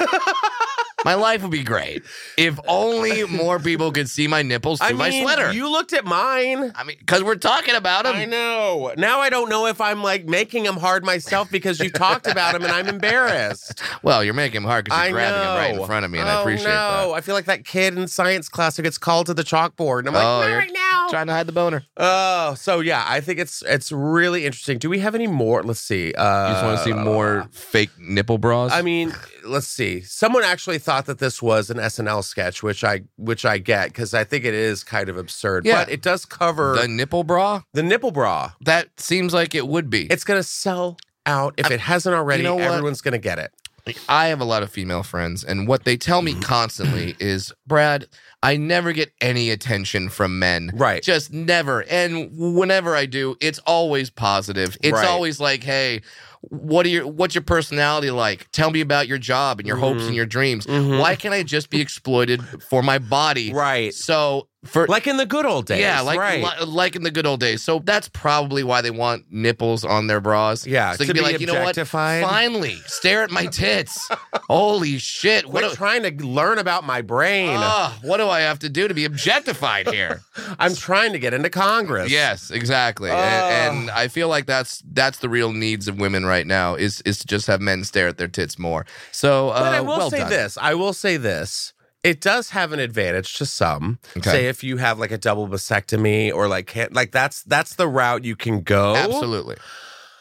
My life would be great if only more people could see my nipples through my sweater. You looked at mine. I mean, because we're talking about them. I know. Now I don't know if I'm like making them hard myself because you talked about them and I'm embarrassed. Well, you're making them hard because you're grabbing them right in front of me, and I appreciate that. I feel like that kid in science class who gets called to the chalkboard. And I'm like, not right now. Trying to hide the boner. Oh, so yeah, I think it's really interesting. Do we have any more? Let's see. You just want to see more fake nipple bras? I mean, let's see. Someone actually thought that this was an SNL sketch, which I get because I think it is kind of absurd. Yeah. But it does cover the nipple bra. The nipple bra. That seems like it would be. It's gonna sell out if it hasn't already. You know everyone's gonna get it. I have a lot of female friends, and what they tell me constantly is, Brad, I never get any attention from men. Right. Just never. And whenever I do, it's always positive. It's always like, hey, what's your personality like? Tell me about your job and your hopes and your dreams. Why can't I just be exploited for my body? Right. So like in the good old days. Yeah, like in the good old days. So that's probably why they want nipples on their bras. Yeah, so they can be like, you know what? Finally, stare at my tits. Holy shit. Quit trying to learn about my brain. What do I have to do to be objectified here? I'm trying to get into Congress. Yes, exactly. And I feel like that's the real needs of women right now is to just have men stare at their tits more. So, but I will say this. It does have an advantage to some. Okay. Say if you have like a double vasectomy or like that's the route you can go. Absolutely.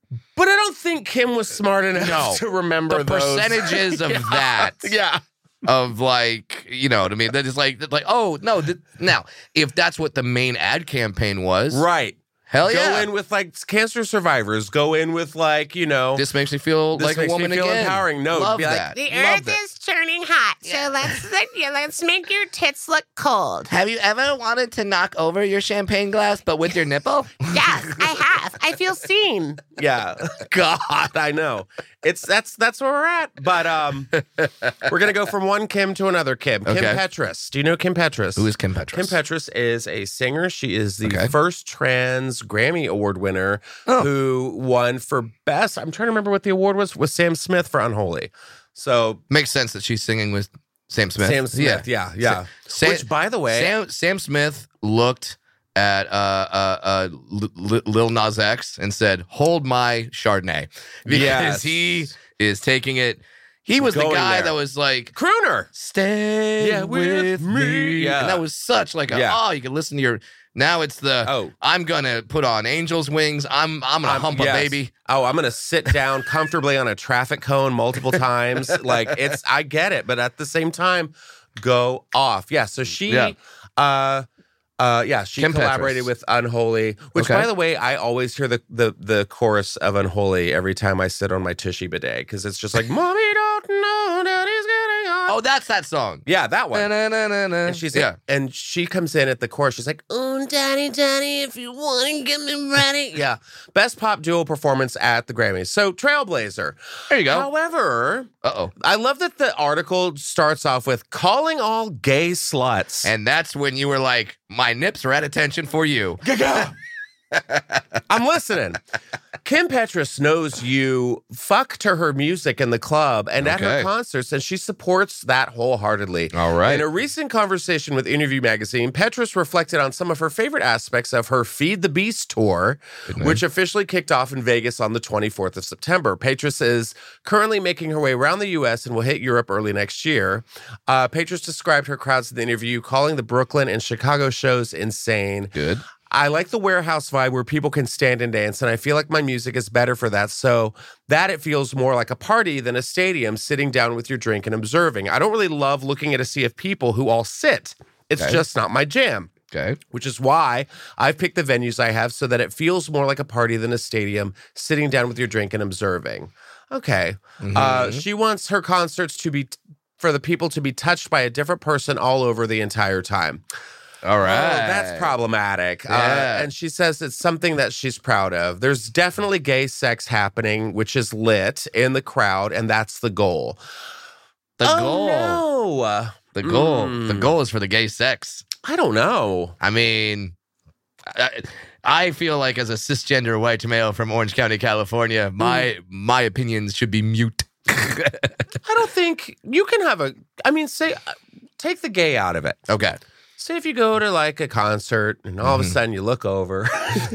But I don't think Kim was smart enough to remember the percentages of that. Yeah. Of like, you know what I mean? That is like, oh, no. Now, if that's what the main ad campaign was. Right. Hell yeah. Go in with like cancer survivors. Go in with like, you know. This makes me feel like a woman again. Empowering. No, love be that. Like, the earth is turning hot, so let's make your tits look cold. Have you ever wanted to knock over your champagne glass, but with your nipple? Yes, I have. I feel seen. Yeah. God, I know. That's where we're at. But we're gonna go from one Kim to another Kim. Kim Petras. Do you know Kim Petras? Who is Kim Petras? Kim Petras is a singer. She is the first trans Grammy Award winner who won for best. I'm trying to remember what the award was. With Sam Smith for Unholy. So makes sense that she's singing with Sam Smith. Sam Smith. Yeah. Which, by the way, Sam Smith looked at Lil Nas X and said, "Hold my Chardonnay," because he is taking it. He was the guy that was like crooner. Stay with me. Yeah. And that was such like you can listen to your. Now it's I'm gonna put on angel's wings. I'm gonna hump a baby. Oh, I'm gonna sit down comfortably on a traffic cone multiple times. Like I get it, but at the same time, go off. Yeah. So she, she Kim collaborated Petras. with Unholy, which by the way, I always hear the chorus of Unholy every time I sit on my Tushy bidet because it's just like, "Mommy don't know Daddy's getting on." Oh, that's that song. Yeah, that one. And she's and she comes in at the chorus. She's like, "Oh, Daddy, if you want to get me ready." Yeah, best pop duo performance at the Grammys. So Trailblazer. There you go. However, I love that the article starts off with calling all gay sluts, and that's when you were like, "My nips are at attention for you." I'm listening. Kim Petras knows you fuck to her music in the club and at her concerts, and she supports that wholeheartedly. All right. In a recent conversation with Interview Magazine, Petras reflected on some of her favorite aspects of her Feed the Beast tour, which officially kicked off in Vegas on the 24th of September. Petras is currently making her way around the U.S. and will hit Europe early next year. Petras described her crowds in the interview, calling the Brooklyn and Chicago shows insane. Good. I like the warehouse vibe where people can stand and dance, and I feel like my music is better for that, so that it feels more like a party than a stadium sitting down with your drink and observing. I don't really love looking at a sea of people who all sit. It's just not my jam. Okay. Which is why I've picked the venues I have so that it feels more like a party than a stadium, sitting down with your drink and observing. Okay. She wants her concerts to be for the people to be touched by a different person all over the entire time. All right. Oh, that's problematic. Yeah. And she says it's something that she's proud of. There's definitely gay sex happening, which is lit in the crowd, and that's the goal. The goal. No. The goal. The goal is for the gay sex. I don't know. I mean, I feel like as a cisgender white male from Orange County, California, my opinions should be mute. I don't think you can have take the gay out of it. Okay. Say if you go to like a concert and all of a sudden you look over.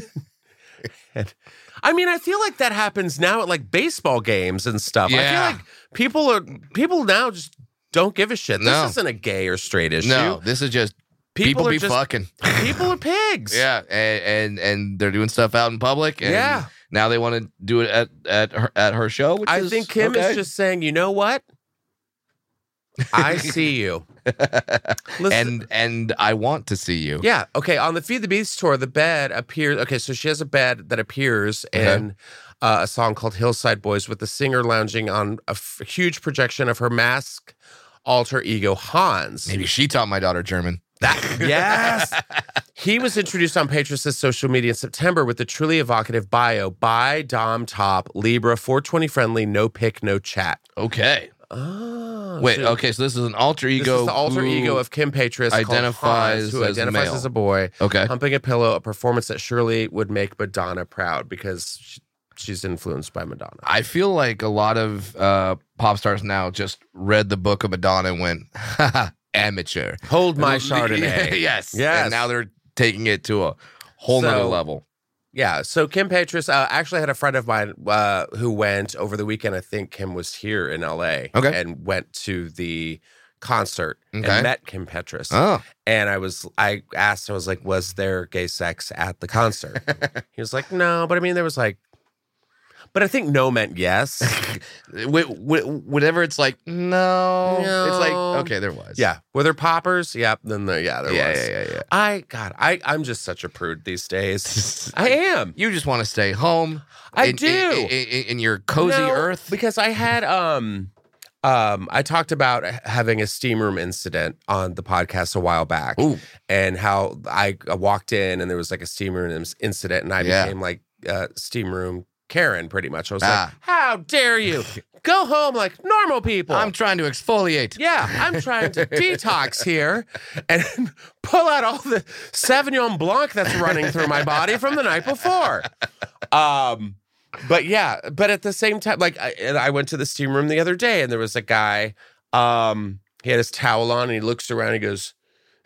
And, I feel like that happens now at like baseball games and stuff. Yeah. I feel like people now just don't give a shit. This isn't a gay or straight issue. No, this is just people be fucking. People are pigs. Yeah, and they're doing stuff out in public. And now they want to do it at her show. Which I think Kim is just saying, you know what? I see you. And I want to see you. Yeah. Okay. On the Feed the Beast tour, the bed appears. Okay. So she has a bed that appears in a song called Hillside Boys with the singer lounging on a huge projection of her mask alter ego, Hans. Maybe she taught my daughter German. Yes. He was introduced on Petras' social media in September with the truly evocative bio by Dom Top, Libra, 420 friendly, no pic, no chat. Okay. Oh, wait, okay, so this is an alter ego. This is the alter ego of Kim Petras, identifies who identifies as a boy. Okay. Humping a pillow, a performance that surely would make Madonna proud because she's influenced by Madonna. I feel like a lot of pop stars now just read the book of Madonna and went, amateur. Hold my Chardonnay. Yes. And now they're taking it to a whole nother level. Yeah, so Kim Petras actually had a friend of mine who went over the weekend. I think Kim was here in L.A. And went to the concert and met Kim Petras. Oh. And I asked, I was like, was there gay sex at the concert? He was like, no, but there was like, But I think no meant yes. Whenever it's like, no, it's like, okay, there was. Yeah. Were there poppers? Yep. Then there was. Yeah. I'm just such a prude these days. I am. You just want to stay home. I do. In your cozy earth. Because I had, I talked about having a steam room incident on the podcast a while back. Ooh. And how I walked in and there was like a steam room incident and I became like steam room Karen pretty much. I was like, how dare you? Go home like normal people. I'm trying to exfoliate. Yeah, I'm trying to detox here and pull out all the Sauvignon Blanc that's running through my body from the night before. But at the same time, like I went to the steam room the other day and there was a guy, he had his towel on and he looks around and he goes,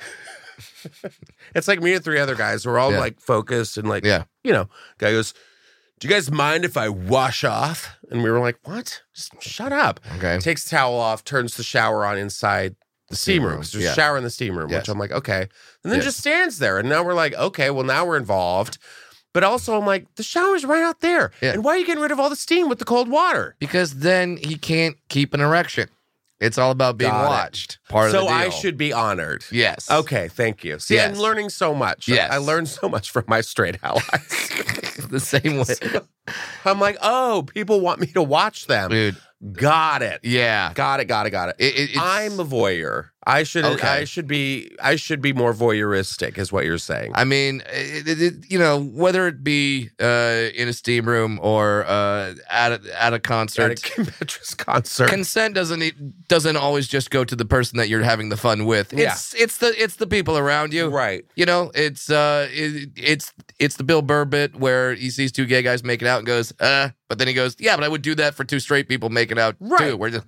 it's like me and 3 other guys. We're all like focused and like, guy goes, do you guys mind if I wash off? And we were like, what? Just shut up. Okay. Takes the towel off, turns the shower on inside the steam room. Because there's a shower in the steam room, which I'm like, okay. And then just stands there. And now we're like, okay, well, now we're involved. But also, I'm like, the shower's right out there. Yeah. And why are you getting rid of all the steam with the cold water? Because then he can't keep an erection. It's all about being watched. Part of the deal. So I should be honored. Yes. Okay, thank you. See, I'm learning so much. Yes. I learned so much from my straight allies. The same way. So, I'm like, oh, people want me to watch them. Dude. Got it. Yeah. Got it. I'm a voyeur. I should be more voyeuristic, is what you're saying. I mean, whether it be in a steam room or at a concert, at a Kim Petras concert, consent doesn't always just go to the person that you're having the fun with. It's the people around you, right? It's the Bill Burr bit where he sees 2 gay guys making out and goes, but then he goes, yeah, but I would do that for 2 straight people making out too. We're just,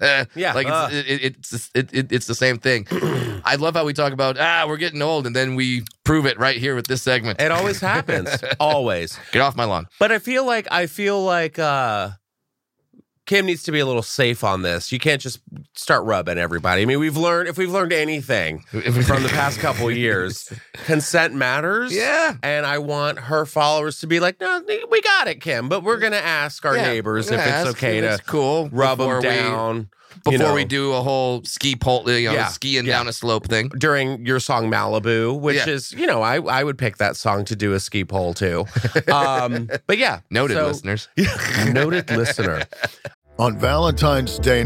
it's the same thing. I love how we talk about, we're getting old, and then we prove it right here with this segment. It always happens. Always. Get off my lawn. But I feel like Kim needs to be a little safe on this. You can't just start rubbing everybody. I mean, if we've learned anything from the past couple of years, consent matters. Yeah. And I want her followers to be like, no, we got it, Kim, but we're going to ask our neighbors if it's okay to rub them down. Before we do a whole ski pole, skiing down a slope thing. During your song Malibu, which is, I would pick that song to do a ski pole too. But yeah. Noted listeners. Noted listener. On Valentine's Day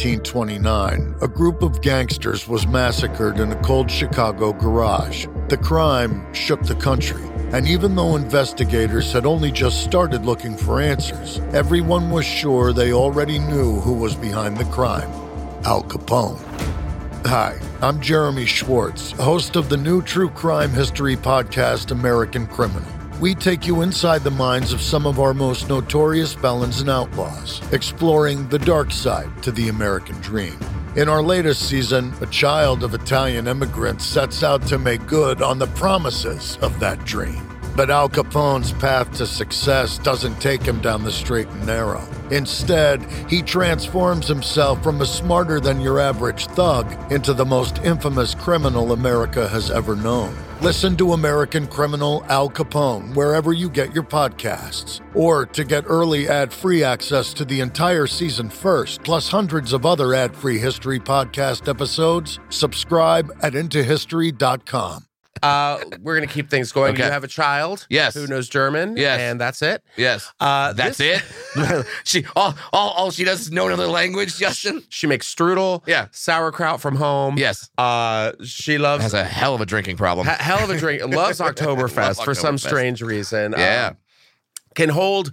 1929, a group of gangsters was massacred in a cold Chicago garage. The crime shook the country, and even though investigators had only just started looking for answers, everyone was sure they already knew who was behind the crime: Al Capone. Hi, I'm Jeremy Schwartz, host of the new true crime history podcast, American Criminal. We take you inside the minds of some of our most notorious felons and outlaws, exploring the dark side to the American dream. In our latest season, a child of Italian immigrants sets out to make good on the promises of that dream. But Al Capone's path to success doesn't take him down the straight and narrow. Instead, he transforms himself from a smarter-than-your-average thug into the most infamous criminal America has ever known. Listen to American Criminal Al Capone wherever you get your podcasts. Or to get early ad-free access to the entire season first, plus hundreds of other ad-free history podcast episodes, subscribe at intohistory.com. We're going to keep things going. Okay. You have a child, yes, who knows German, yes, and that's it. Yes, that's it. She all she does is know another language. Justin, she makes strudel, sauerkraut from home. Yes, she has a hell of a drinking problem. Hell of a drink. Loves Oktoberfest for some strange reason. Yeah. Can hold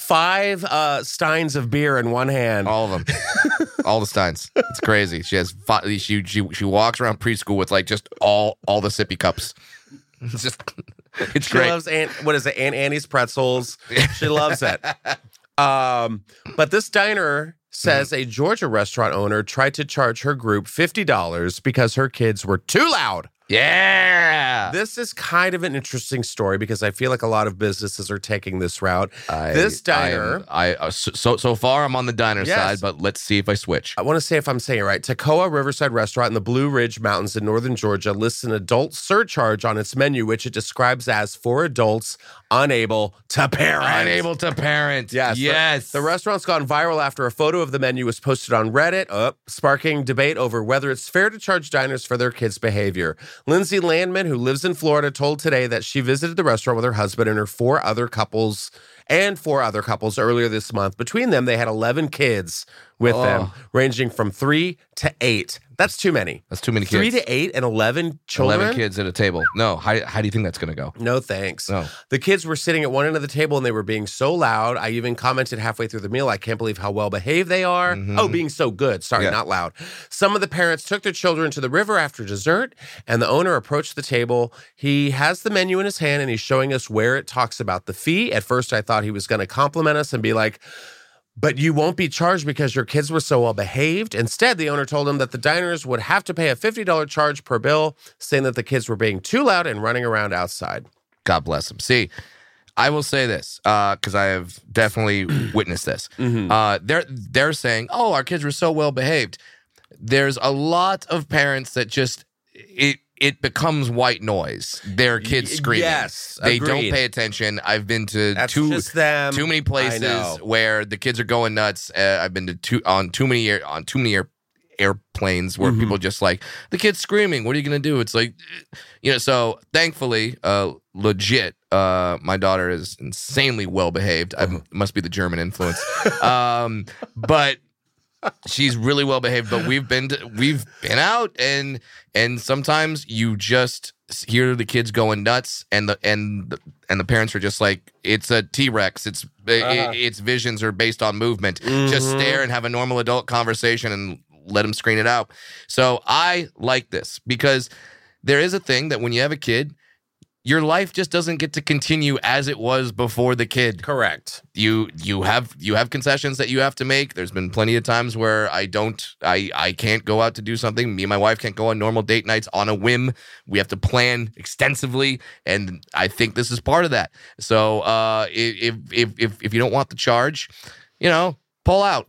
5 steins of beer in one hand. All of them. All the steins. It's crazy. She has she walks around preschool with like just all the sippy cups. It's great. She loves Aunt Annie's pretzels. She loves it. But this diner says a Georgia restaurant owner tried to charge her group $50 because her kids were too loud. Yeah. This is kind of an interesting story because I feel like a lot of businesses are taking this route. This diner... So far, I'm on the diner side, but let's see if I switch. I want to say if I'm saying it right. Toccoa Riverside Restaurant in the Blue Ridge Mountains in northern Georgia lists an adult surcharge on its menu, which it describes as for adults unable to parent. Unable to parent. Yes. The restaurant's gone viral after a photo of the menu was posted on Reddit, sparking debate over whether it's fair to charge diners for their kids' behavior. Lindsay Landman, who lives in Florida, told Today that she visited the restaurant with her husband and her four other couples earlier this month. Between them, they had 11 kids with them, ranging from 3 to 8. That's too many. That's too many kids. 3 to 8 and 11 children? 11 kids at a table. No. How do you think that's going to go? No, thanks. No. The kids were sitting at one end of the table, and they were being so loud. I even commented halfway through the meal, I can't believe how well-behaved they are. Mm-hmm. Oh, being so good. Sorry, not loud. Some of the parents took their children to the river after dessert, and the owner approached the table. He has the menu in his hand, and he's showing us where it talks about the fee. At first, I thought he was going to compliment us and be like, but you won't be charged because your kids were so well behaved. Instead, the owner told him that the diners would have to pay a $50 charge per bill, saying that the kids were being too loud and running around outside. God bless them. See, I will say this because I have definitely witnessed this. Mm-hmm. They're saying, "Oh, our kids were so well behaved." There's a lot of parents that just it becomes white noise. Their kids screaming. Yes, they agreed. don't pay attention. I've been to too many places where the kids are going nuts. I've been to too many airplanes where people just like the kids screaming. What are you gonna do? It's like, So thankfully, legit, my daughter is insanely well behaved. Must be the German influence, but. She's really well behaved, but we've been out and sometimes you just hear the kids going nuts and the parents are just like, it's a T-Rex. Its visions are based on movement. Mm-hmm. Just stare and have a normal adult conversation and let them screen it out. So I like this because there is a thing that when you have a kid, your life just doesn't get to continue as it was before the kid. Correct. You have concessions that you have to make. There's been plenty of times where I can't go out to do something. Me and my wife can't go on normal date nights on a whim. We have to plan extensively, and I think this is part of that. So if you don't want the charge, pull out.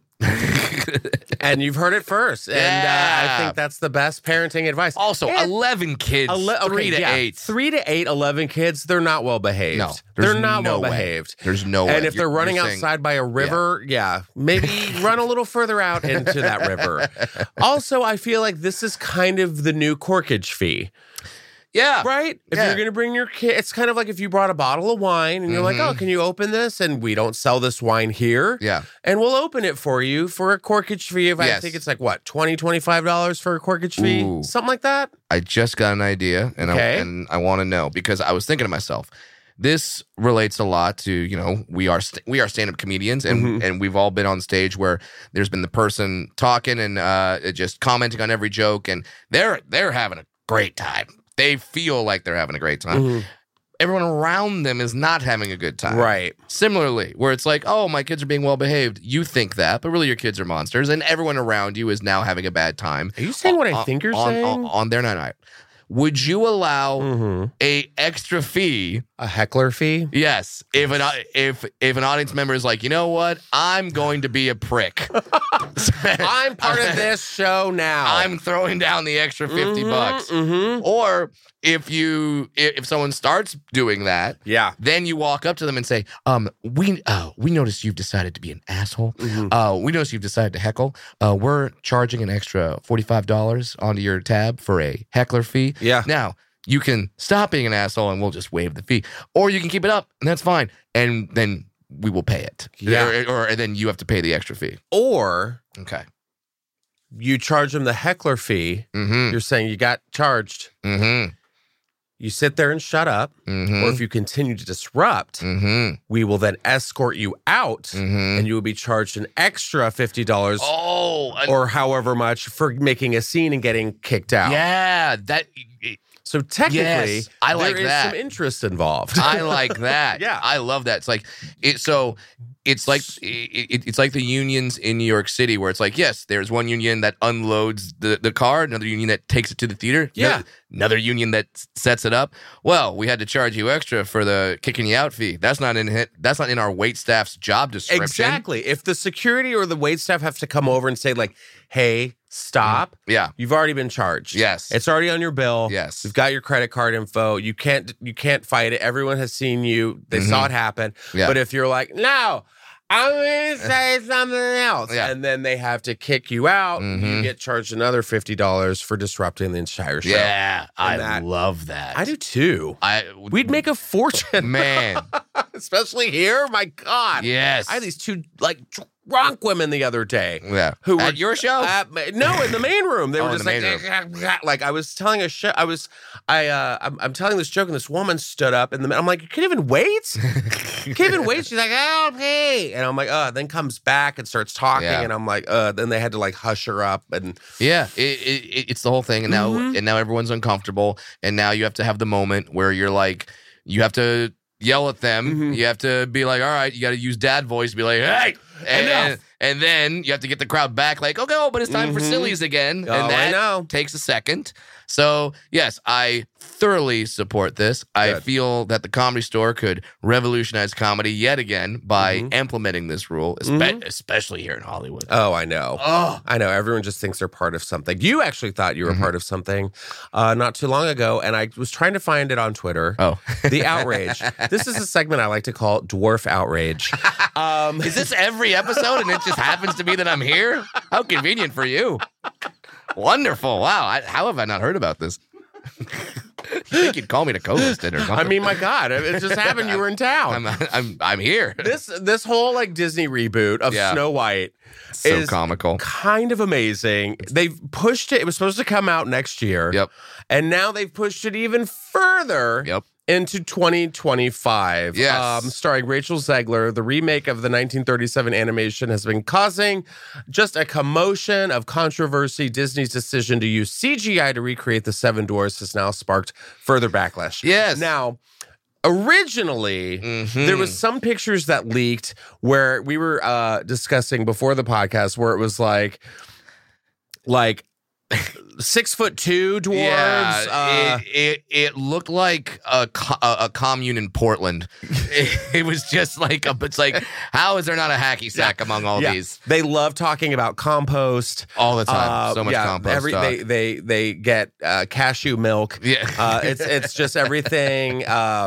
And you've heard it first. And I think that's the best parenting advice. Also, 11 kids, 3 to 8. 3 to 8, 11 kids, they're not well behaved. No, they're not well behaved. There's no way. And if they're running outside by a river, maybe run a little further out into that river. Also, I feel like this is kind of the new corkage fee. Yeah. Right? If you're going to bring your kid, it's kind of like if you brought a bottle of wine and you're like, oh, can you open this? And we don't sell this wine here. Yeah. And we'll open it for you for a corkage fee of, I think it's like, what, $20, $25 for a corkage fee? Ooh. Something like that? I just got an idea, and I want to know, because I was thinking to myself, this relates a lot to, we are stand-up comedians, and we've all been on stage where there's been the person talking and just commenting on every joke, and they're having a great time. They feel like they're having a great time. Mm-hmm. Everyone around them is not having a good time. Right. Similarly, where it's like, oh, my kids are being well behaved. You think that, but really your kids are monsters, and everyone around you is now having a bad time. Are you saying what I think you're saying? On their night. Would you allow a extra fee? A heckler fee? Yes. If an audience member is like, you know what? I'm going to be a prick. I'm part of this show now. I'm throwing down the extra $50. Mm-hmm. Or if someone starts doing that, then you walk up to them and say, we noticed you've decided to be an asshole. Mm-hmm. We noticed you've decided to heckle. We're charging an extra $45 onto your tab for a heckler fee. Yeah. Now, you can stop being an asshole and we'll just waive the fee. Or you can keep it up, and that's fine. And then we will pay it. Yeah. Or then you have to pay the extra fee. Or you charge them the heckler fee. Mm-hmm. You're saying you got charged. Mm-hmm. You sit there and shut up. Mm-hmm. Or if you continue to disrupt, we will then escort you out, and you will be charged an extra $50 or however much for making a scene and getting kicked out. Yeah, so technically, I like there is some interest involved. I like that. Yeah. I love that. It's like, so It's like it's like the unions in New York City, where it's like, yes, there's one union that unloads the car, another union that takes it to the theater, another union that sets it up. Well, we had to charge you extra for the kicking you out fee. That's not in our wait staff's job description. Exactly. If the security or the wait staff have to come over and say like, "Hey, stop," you've already been charged. Yes, it's already on your bill. Yes, you've got your credit card info. You can't fight it. Everyone has seen you. They saw it happen. Yeah. But if you're like, no, I'm going to say something else. Yeah. And then they have to kick you out. You get charged another $50 for disrupting the entire show. Yeah, I love that. I do too. We'd make a fortune. Man. Especially here. My God. Yes. I had these two, like, drunk women the other day. Yeah. Who at were, your show? No, in the main room. They were just like I was telling a show. I'm telling this joke, and this woman stood up, and I'm like, you can't even wait. You can't even wait. She's like, "I'll pay," and I'm like, then comes back and starts talking, and I'm like, then they had to like hush her up, and it's the whole thing, and now everyone's uncomfortable, and now you have to have the moment where you're like, you have to yell at them. You have to be like, all right, you got to use dad voice to be like, hey. And then you have to get the crowd back like, okay, but it's time for sillies again. And that takes a second. So, yes, I thoroughly support this. Good. I feel that the Comedy Store could revolutionize comedy yet again by implementing this rule, especially here in Hollywood. Oh, I know. Oh, I know. Everyone just thinks they're part of something. You actually thought you were part of something not too long ago, and I was trying to find it on Twitter. Oh. The outrage. This is a segment I like to call Dwarf Outrage. Is this every episode, and it just happens to be that I'm here? How convenient for you. Wonderful. Wow. How have I not heard about this? You think you'd call me to co-host it or something? I mean, my God, it just happened. You were in town. I'm here. This whole like Disney reboot of Snow White is comical, kind of amazing. They've pushed it. It was supposed to come out next year. Yep. And now they've pushed it even further. Yep. Into 2025. Yes. Starring Rachel Zegler. The remake of the 1937 animation has been causing just a commotion of controversy. Disney's decision to use CGI to recreate the Seven Dwarfs has now sparked further backlash. Yes. Now, originally, there was some pictures that leaked where we were discussing before the podcast where it was like 6'2" dwarves. Yeah, it looked like a commune in Portland. It was just like it's like, how is there not a hacky sack among all these? They love talking about compost all the time. So much compost. They get cashew milk. Yeah, it's just everything.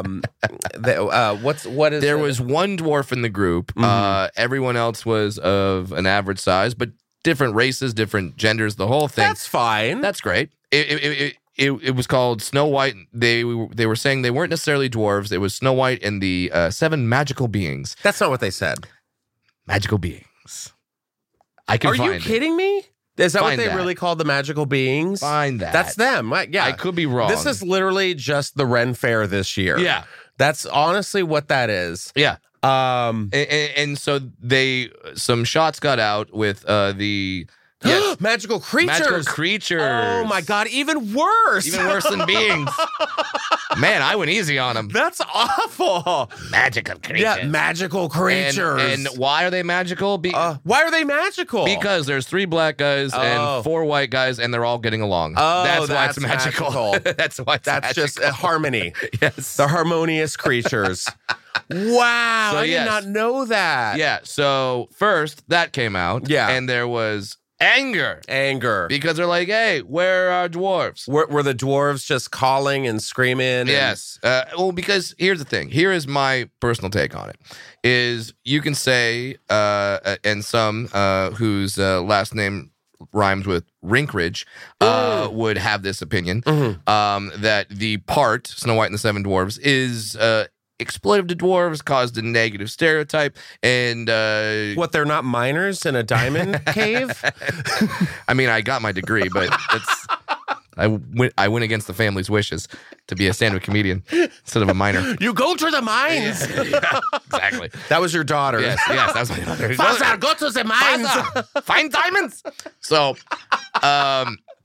What is? There was one dwarf in the group. Everyone else was of an average size, but different races, different genders, the whole thing. That's fine. That's great. It was called Snow White. They were saying they weren't necessarily dwarves. It was Snow White and the 7 magical beings. That's not what they said. Magical beings. I can find it. Are you kidding me? Is that what they really called the magical beings? Find that. That's them. Yeah. I could be wrong. This is literally just the Ren Fair this year. Yeah. That's honestly what that is. Yeah. And so some shots got out with the magical creatures. Oh my God, even worse than beings. Man, I went easy on them. That's awful. Magical creatures. Yeah, magical creatures. And why are they magical? Why are they magical? Because there's 3 black guys and 4 white guys, and they're all getting along. Oh, that's why it's magical. That's why it's magical. Just a harmony. Yes, the harmonious creatures. Wow, I did not know that. Yeah, so first that came out. Yeah, and there was anger because they're like, hey, where are dwarves? Were the dwarves just calling and screaming? Yes. Well, because here's the thing. Here is my personal take on it. Is you can say, and some whose last name rhymes with Rinkridge would have this opinion that the part Snow White and the 7 Dwarves is exploitive to dwarves, caused a negative stereotype, and what, they're not miners in a diamond cave? I mean, I got my degree, but I went against the family's wishes to be a stand-up comedian instead of a miner. You go to the mines. Yeah, exactly. That was your daughter. Yes, that was my daughter. Father, go to the mines. Father, find diamonds. So,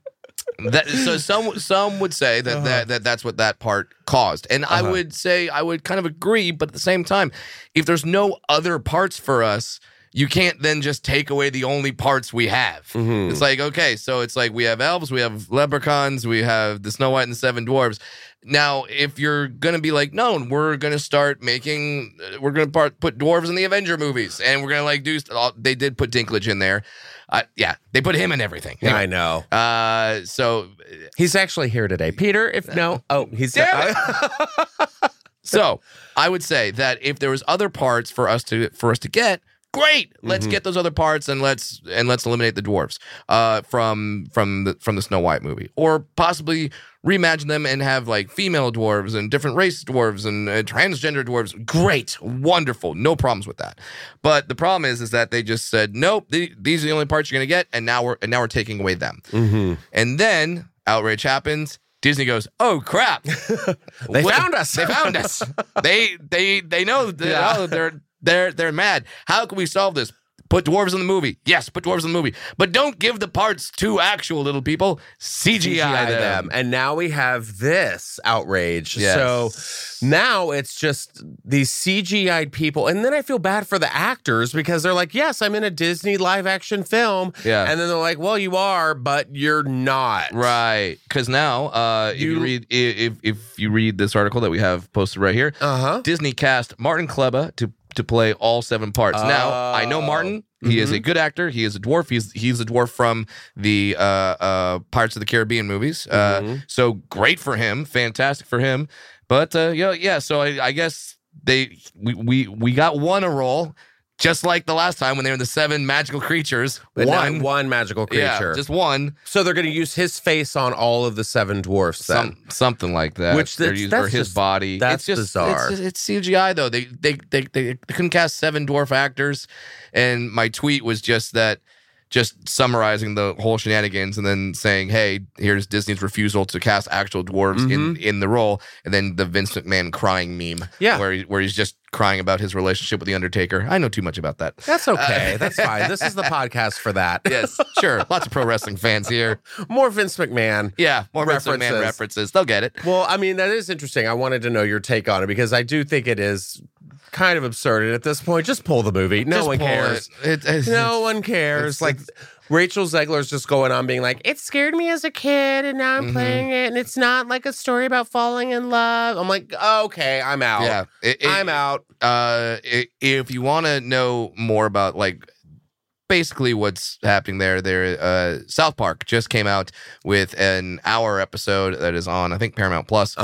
So some would say that that's what that part caused, and I would say I would kind of agree, but at the same time, if there's no other parts for us, you can't then just take away the only parts we have. Mm-hmm. It's like, okay, so it's like we have elves, we have leprechauns, we have the Snow White and the Seven Dwarves. Now, if you're going to be like, no, we're going to start making, we're going to put dwarves in the Avenger movies, and we're going to like do, they did put Dinklage in there. Yeah, they put him in everything. Anyway, I know. So he's actually here today. Peter, he's there. So I would say that if there was other parts for us to get, great. Let's get those other parts and let's eliminate the dwarves from the Snow White movie, or possibly reimagine them and have like female dwarves and different race dwarves and transgender dwarves. Great, wonderful, no problems with that. But the problem is that they just said nope. These are the only parts you're gonna get, and now we're taking away them. Mm-hmm. And then outrage happens. Disney goes, oh crap! They found us. They found us. They know. They're mad. How can we solve this? Put dwarves in the movie. Yes, put dwarves in the movie. But don't give the parts to actual little people. CGI them. And now we have this outrage. Yes. So now it's just these CGI'd people. And then I feel bad for the actors because they're like, yes, I'm in a Disney live action film. Yeah. And then they're like, well, you are, but you're not. Right. Because now, if you read this article that we have posted right here, Disney cast Martin Kleba to play all 7 parts. Now, I know Martin. He is a good actor. He is a dwarf. He's a dwarf from the Pirates of the Caribbean movies. So great for him. Fantastic for him. But, so I guess we got one a role. Just like the last time when they were the 7 magical creatures. One magical creature. Yeah, just one. So they're going to use his face on all of the 7 dwarfs then. Something like that. Or his body. That's just bizarre. It's CGI, though. They couldn't cast 7 dwarf actors. And my tweet was just summarizing the whole shenanigans and then saying, hey, here's Disney's refusal to cast actual dwarves in the role. And then the Vince McMahon crying meme. Yeah. Where he's just crying about his relationship with The Undertaker. I know too much about that. That's okay. That's fine. This is the podcast for that. Yes, sure. Lots of pro wrestling fans here. More Vince McMahon. Yeah, more Vince McMahon references. They'll get it. Well, I mean, that is interesting. I wanted to know your take on it because I do think it is kind of absurd. And at this point, just pull the movie. No one cares. No one cares. Like Rachel Zegler's just going on being like, it scared me as a kid and now I'm playing it and it's not like a story about falling in love. I'm like, okay, I'm out. Yeah, I'm out. If you want to know more about like basically what's happening there, South Park just came out with an hour episode that is on, I think, Paramount Plus.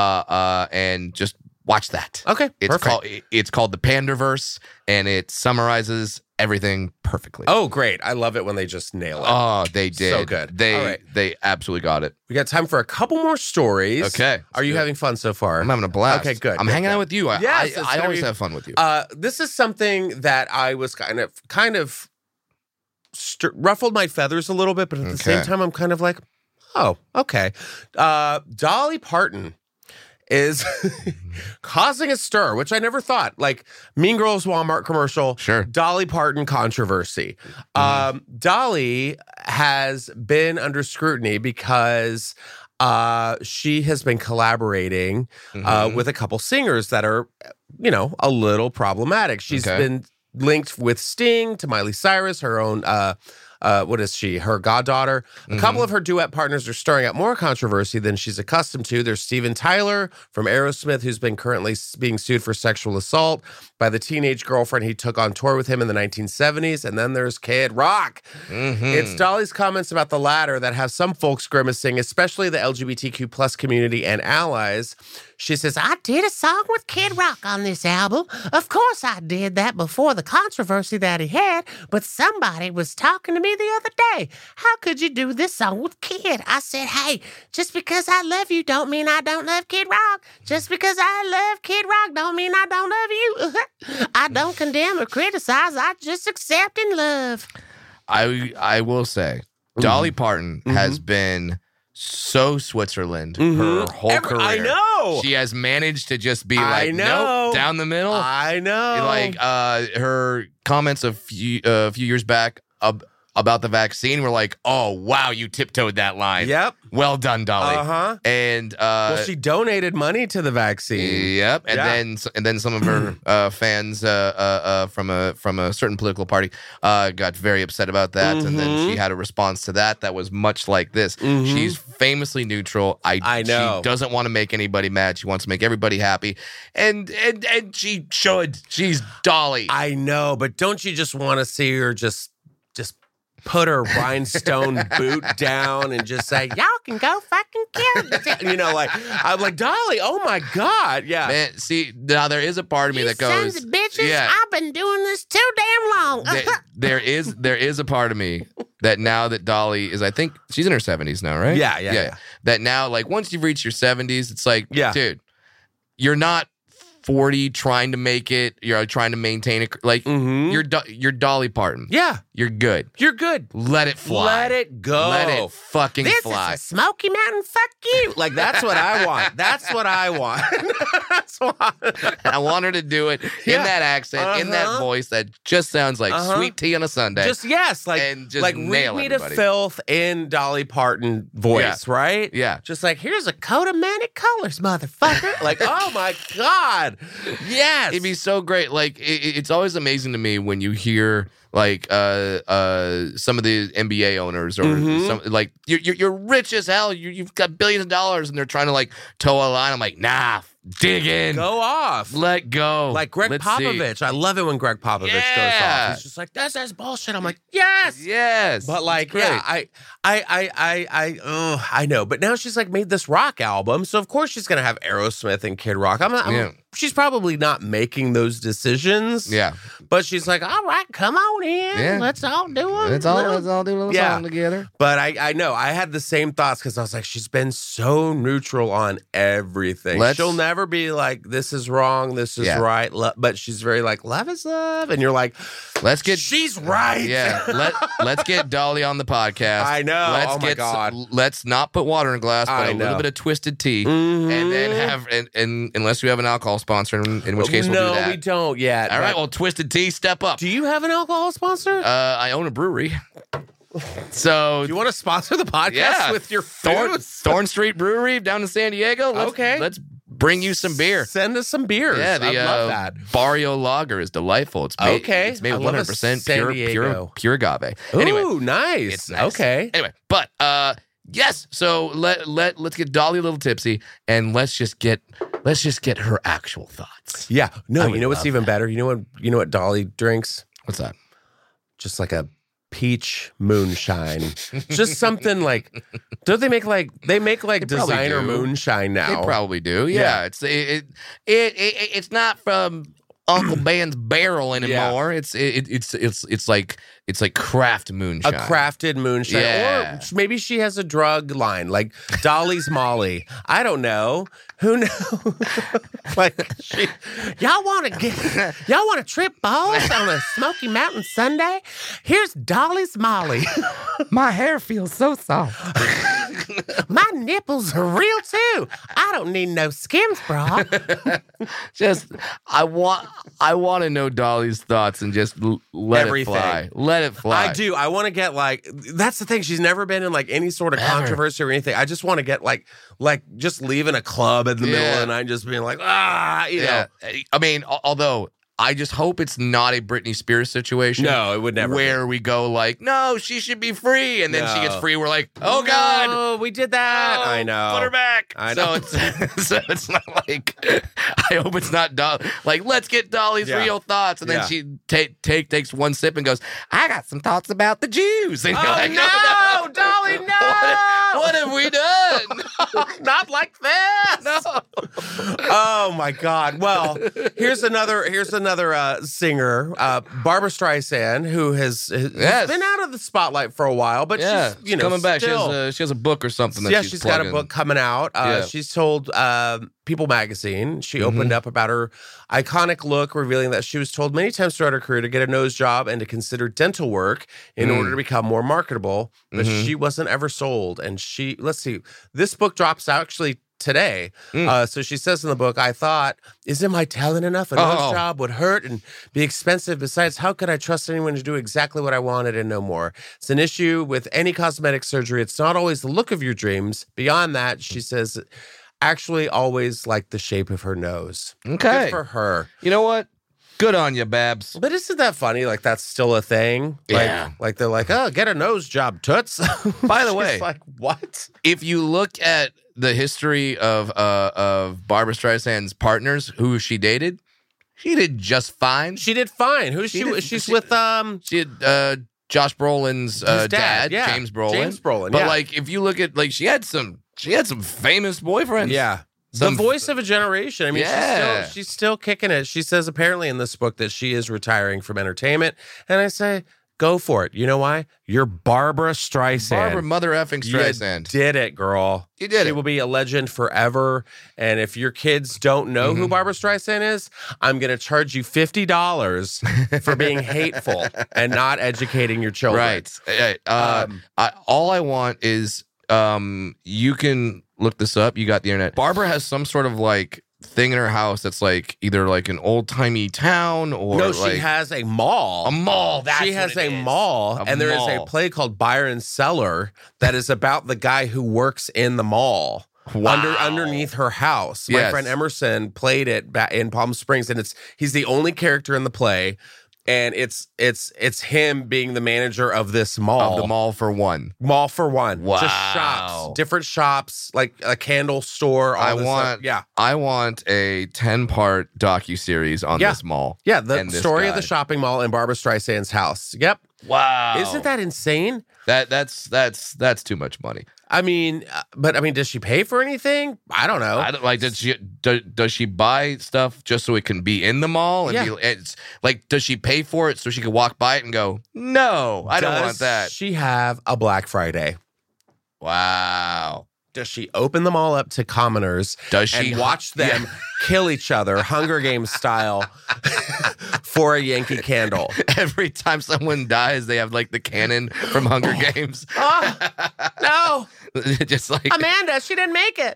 And just watch that. Okay, it's called The Panderverse, and it summarizes everything perfectly. Oh, great. I love it when they just nail it. Oh, they did. So good. They absolutely got it. We got time for a couple more stories. Okay. Are you having fun so far? I'm having a blast. Okay, good. I'm hanging out with you. Yes, I always have fun with you. This is something that I was kind of ruffled my feathers a little bit, but at the same time, I'm kind of like, oh, okay. Dolly Parton is causing a stir, which I never thought. Like Mean Girls Walmart commercial, sure. Dolly Parton controversy. Dolly has been under scrutiny because she has been collaborating with a couple singers that are, a little problematic. She's been linked with Sting to Miley Cyrus, her own what is she? Her goddaughter. A couple of her duet partners are stirring up more controversy than she's accustomed to. There's Steven Tyler from Aerosmith, who's been currently being sued for sexual assault by the teenage girlfriend he took on tour with him in the 1970s. And then there's Kid Rock. It's Dolly's comments about the latter that have some folks grimacing, especially the LGBTQ plus community and allies. She says, I did a song with Kid Rock on this album. Of course I did that before the controversy that he had, but somebody was talking to me the other day. How could you do this song with Kid? I said, hey, just because I love you don't mean I don't love Kid Rock. Just because I love Kid Rock don't mean I don't love you. I don't condemn or criticize. I just accept and love. I will say, Dolly Parton has been so Switzerland her whole career. I know. She has managed to just be like, nope, down the middle. I know. Like her comments a few years back about the vaccine, we're like, oh, wow, you tiptoed that line. Yep. Well done, Dolly. Uh-huh. And she donated money to the vaccine. Yep. And then some of her fans from a certain political party got very upset about that. And then she had a response to that was much like this. She's famously neutral. I know. She doesn't want to make anybody mad. She wants to make everybody happy. And she should. She's Dolly. I know, but don't you just want to see her just put her rhinestone boot down and just say, y'all can go fucking kill yourself. I'm like, Dolly, oh my God. Yeah. Man, see, now there is a part of me that goes, sons of bitches, I've been doing this too damn long. there is a part of me that now that Dolly is, I think she's in her 70s now, right? Yeah. That now, like, once you've reached your 70s, it's like, dude, you're not 40 trying to make it, you're trying to maintain it, like you're Dolly Parton. Yeah. You're good. You're good. Let it fly. Let it go. Let it fucking fly. This is a Smoky Mountain fuck you. Like, that's what I want. That's what I want. That's what I want her to do it in that accent, in that voice that just sounds like sweet tea on a Sunday. Just, yes. Like, and just like nail read me everybody. to filth in Dolly Parton voice, right? Yeah. Just like, here's a coat of many colors, motherfucker. Like, oh my God. Yes. It'd be so great. Like, it's always amazing to me when you hear like some of the NBA owners or some, like, you're rich as hell. You've got billions of dollars and they're trying to like toe a line. I'm like, nah, dig in. Go off. Let go. Like Greg Popovich. See. I love it when Greg Popovich goes off. He's just like, this is bullshit. I'm like, yes. Yes. But like, I know. But now she's like made this rock album. So of course she's going to have Aerosmith and Kid Rock. She's probably not making those decisions. Yeah. But she's like, all right, come on in. Yeah. Let's all do it. Let's all do a little song together. But I know. I had the same thoughts because I was like, she's been so neutral on everything. She'll never be like, this is wrong, this is right. But she's very like, love is love. And you're like, she's right. Yeah. Let's get Dolly on the podcast. I know. My God. Let's not put water in a glass, but a little bit of twisted tea. And then have, and unless we have an alcohol sponsor, in which case we'll do that. No, we don't yet. All right, well, Twisted Tea, step up. Do you have an alcohol sponsor? I own a brewery. So, do you want to sponsor the podcast with your food? Thorn Street Brewery down in San Diego. Let's bring you some beer. Send us some beers. Yeah, I love that. Barrio Lager is delightful. It's made, it's made with 100% pure agave. Anyway, ooh, nice. It's nice. Okay. Anyway, but yes. So let's get Dolly a little tipsy and let's just get her actual thoughts. Yeah. No, you know what's even better? You know what Dolly drinks? What's that? Just like a peach moonshine. Just something like, don't they make like designer moonshine now? They probably do. Yeah. It's not from Uncle Ben's barrel anymore. It's like craft moonshine. A crafted moonshine. Yeah. Or maybe she has a drug line, like Dolly's Molly. I don't know. Who knows? Like, y'all want to trip balls on a Smoky Mountain Sunday? Here's Dolly's Molly. My hair feels so soft. My nipples are real too. I don't need no Skims bra. I want to know Dolly's thoughts and just let it fly. Let it fly. I do. I want to get like, that's the thing. She's never been in like any sort of controversy or anything. I just want to get like just leaving a club in the middle of the night, just being like, you know. I mean, although I just hope it's not a Britney Spears situation. No, it would never where we go like, no, she should be free. And then she gets free. We're like, oh, God. Oh, we did that. Oh, I know. Put her back. I know. So it's not like, I hope it's not Dolly. Like, let's get Dolly's real thoughts. And then she takes one sip and goes, I got some thoughts about the Jews. And you're like, no, Dolly, no. What have we done? Not like this. No. Oh, my God. Well, here's another singer, Barbra Streisand, who has been out of the spotlight for a while, but she's coming back. Still, she has a book or something. She's got a book coming out. She's told People Magazine, she opened up about her iconic look, revealing that she was told many times throughout her career to get a nose job and to consider dental work in order to become more marketable, but she wasn't ever sold. And let's see, this book drops out actually today. So she says in the book, I thought, isn't my talent enough? A nose job would hurt and be expensive. Besides, how could I trust anyone to do exactly what I wanted and no more? It's an issue with any cosmetic surgery. It's not always the look of your dreams. Beyond that, she says, actually always like the shape of her nose. Okay. Good for her. You know what? Good on you, Babs. But isn't that funny? Like, that's still a thing? Yeah. Like they're like, oh, get a nose job, toots. By the way. Like, what? If you look at the history of Barbra Streisand's partners, who she dated, she did just fine. She did fine. She's with She had Josh Brolin's dad, yeah. James Brolin. James Brolin, But like, if you look at like, she had some famous boyfriends. Yeah. The voice of a generation. I mean, she's still kicking it. She says apparently in this book that she is retiring from entertainment. And I say, go for it. You know why? You're Barbra Streisand. Barbra mother effing Streisand. You did it, girl. You did it. She will be a legend forever. And if your kids don't know who Barbra Streisand is, I'm going to charge you $50 for being hateful and not educating your children. Right. All I want is you can look this up. You got the internet. Barbra has some sort of like thing in her house that's like either like an old-timey town or no, like, she has a mall. A mall. That's she has what it a is. mall, and there is a play called Byron Cellar that is about the guy who works in the mall. Wow. Underneath her house. My friend Emerson played it back in Palm Springs, and he's the only character in the play. And it's him being the manager of this mall. Of the Mall for One. Mall for One. Wow. Just shops. Different shops, like a candle store. I want a 10-part docuseries on this mall. Yeah, the story of the shopping mall in Barbra Streisand's house. Yep. Wow. Isn't that insane? That's too much money. I mean, does she pay for anything? I don't know. Does she buy stuff just so it can be in the mall? And does she pay for it so she can walk by it and go, no, I don't want that? Does she have a Black Friday? Wow. Does she open them all up to commoners? Does she watch them kill each other, Hunger Games style, for a Yankee Candle? Every time someone dies, they have like the cannon from Hunger Games. Oh, no. Just like Amanda, she didn't make it.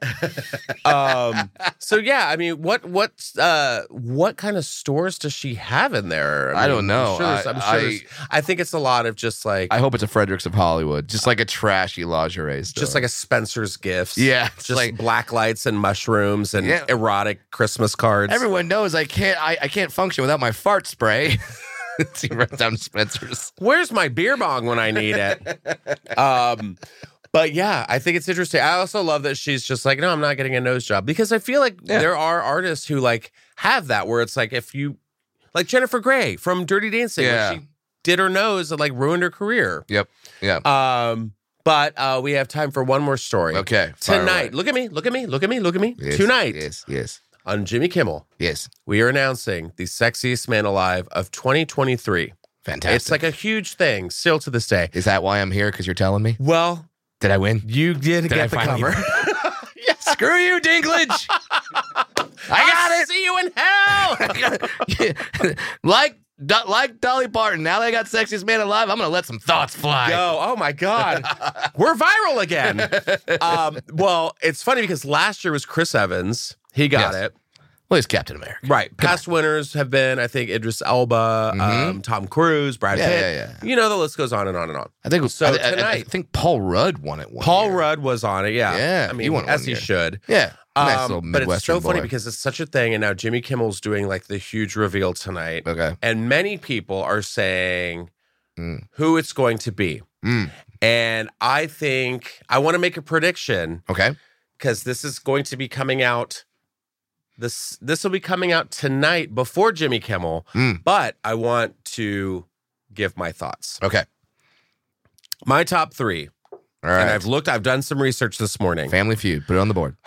So yeah, I mean, what kind of stores does she have in there? I don't know. I think it's a lot of just like. I hope it's a Fredericks of Hollywood, just like a trashy lingerie store, just like a Spencer's Gifts. Yeah, just like black lights and mushrooms and erotic Christmas cards. Everyone knows I can't function without my fart spray. He runs down to Spencer's. Where's my beer bong when I need it? But yeah, I think it's interesting. I also love that she's just like, no, I'm not getting a nose job, because I feel like there are artists who like have that where it's like, if you like Jennifer Grey from Dirty Dancing, when she did her nose and like ruined her career. Yep. Yeah. But we have time for one more story. Okay. Tonight, look at me. Yes, Tonight. Yes. On Jimmy Kimmel. Yes. We are announcing the sexiest man alive of 2023. Fantastic. It's like a huge thing still to this day. Is that why I'm here? Because you're telling me? Well, did I win? You did get the cover. Yes. Screw you, Dinklage. I got it. See you in hell. Like Dolly Parton, now they got sexiest man alive, I'm going to let some thoughts fly. Oh my God. We're viral again. Well, it's funny because last year was Chris Evans. He got it. Well, he's Captain America. Right. Past winners have been, I think, Idris Elba, Tom Cruise, Brad Pitt. Yeah. You know, the list goes on and on and on. I think so. Tonight, I think Paul Rudd won it one year. Rudd was on it, yeah. Yeah. I mean, he won as he should. Yeah. Nice little but it's so funny boy. because it's such a thing, and now Jimmy Kimmel's doing like the huge reveal tonight. Okay. And many people are saying who it's going to be. And I think I want to make a prediction. Okay. Because this is going to be coming out. This will be coming out tonight before Jimmy Kimmel. But I want to give my thoughts. Okay. My top 3. All right. And I've done some research this morning. Family Feud. Put it on the board.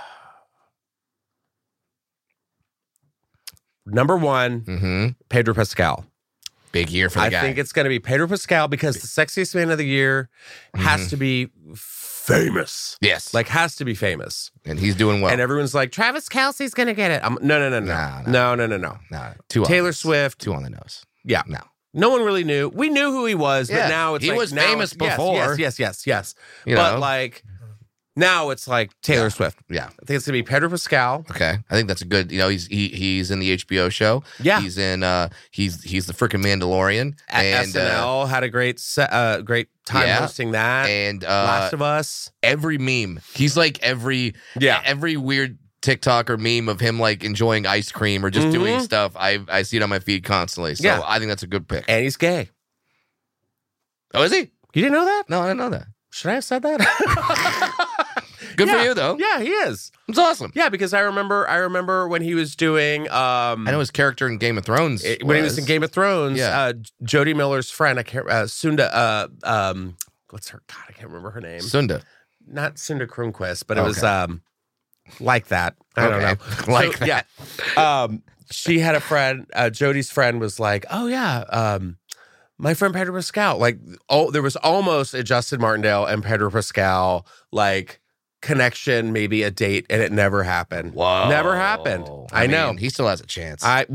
Number 1, Pedro Pascal. Big year for the guy. I think it's going to be Pedro Pascal because the sexiest man of the year has to be famous. Yes. Like, has to be famous. And he's doing well. And everyone's like, Travis Kelce's going to get it. No. No. Taylor Swift. Too on the nose. Yeah. No. No one really knew. We knew who he was, but now it's he like... was famous before. Yes. You but know. like... Now it's like Taylor Swift. Yeah. I think it's going to be Pedro Pascal. Okay. I think that's a good, he's in the HBO show. Yeah. He's in, he's the freaking Mandalorian. And SNL had a great time hosting that. And Last of Us. Every meme. He's like every weird TikTok or meme of him like enjoying ice cream or just doing stuff. I see it on my feed constantly. So I think that's a good pick. And he's gay. Oh, is he? You didn't know that? No, I didn't know that. Should I have said that? Good for you, though. Yeah, he is. It's awesome. Yeah, because I remember when he was doing. I know his character in Game of Thrones. When he was in Game of Thrones, Jodie Miller's friend, I can't. Sunda. What's her? God, I can't remember her name. Sunda. Not Sunda Kronquist, but it was like that. I don't know. Like that. Yeah. She had a friend. Jodie's friend was like, "Oh yeah." My friend Pedro Pascal, there was almost a Justin Martindale and Pedro Pascal connection, maybe a date, and it never happened. Whoa. Never happened. I know. He still has a chance. By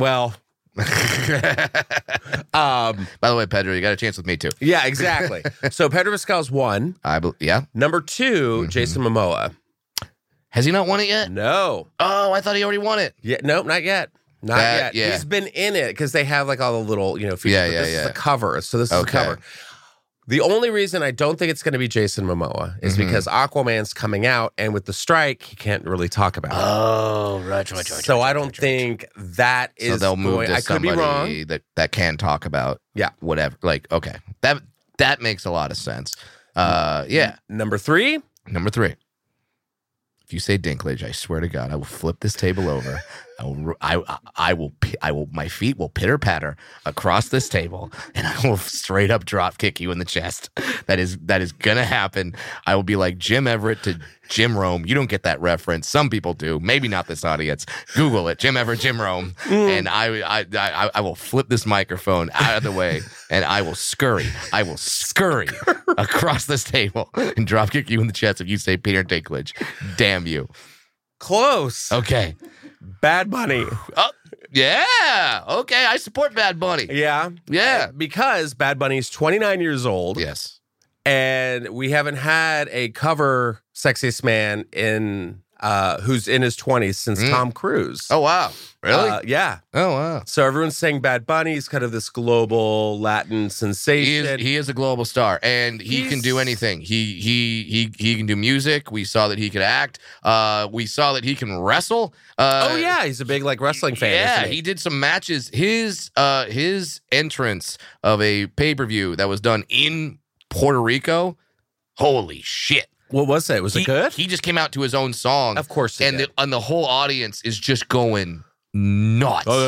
the way, Pedro, you got a chance with me too. Yeah, exactly. So Pedro Pascal's one. Number two, Jason Momoa. Has he not won it yet? No. Oh, I thought he already won it. Yeah, nope, not yet. Not yet. Yeah. He's been in it because they have all the little, features. This is the cover. So this is the cover. The only reason I don't think it's going to be Jason Momoa is because Aquaman's coming out, and with the strike, he can't really talk about it. Oh, right. So I don't think that is. So they'll move to I could be wrong. That can talk about. Whatever. Okay. That makes a lot of sense. Number three. If you say Dinklage, I swear to God, I will flip this table over. I will. My feet will pitter patter across this table, and I will straight up drop kick you in the chest. That is gonna happen. I will be like Jim Everett to Jim Rome. You don't get that reference. Some people do. Maybe not this audience. Google it. Jim Everett, Jim Rome, and I will flip this microphone out of the way, and I will scurry across this table and drop kick you in the chest if you say Peter Dinklage. Damn you. Close. Okay. Bad Bunny. Oh, yeah. Okay. I support Bad Bunny. Yeah. Yeah. Because Bad Bunny's 29 years old. Yes. And we haven't had a cover Sexiest Man who's in his 20s since Tom Cruise. Oh, wow. Really? Yeah. Oh, wow. So everyone's saying Bad Bunny's kind of this global Latin sensation. He is a global star, and he can do anything. He can do music. We saw that he could act. We saw that he can wrestle. He's a big wrestling fan. Yeah, he did some matches. His entrance of a pay-per-view that was done in Puerto Rico. Holy shit. What was it? Was it good? He just came out to his own song. Of course he did. And the whole audience is just going nuts. That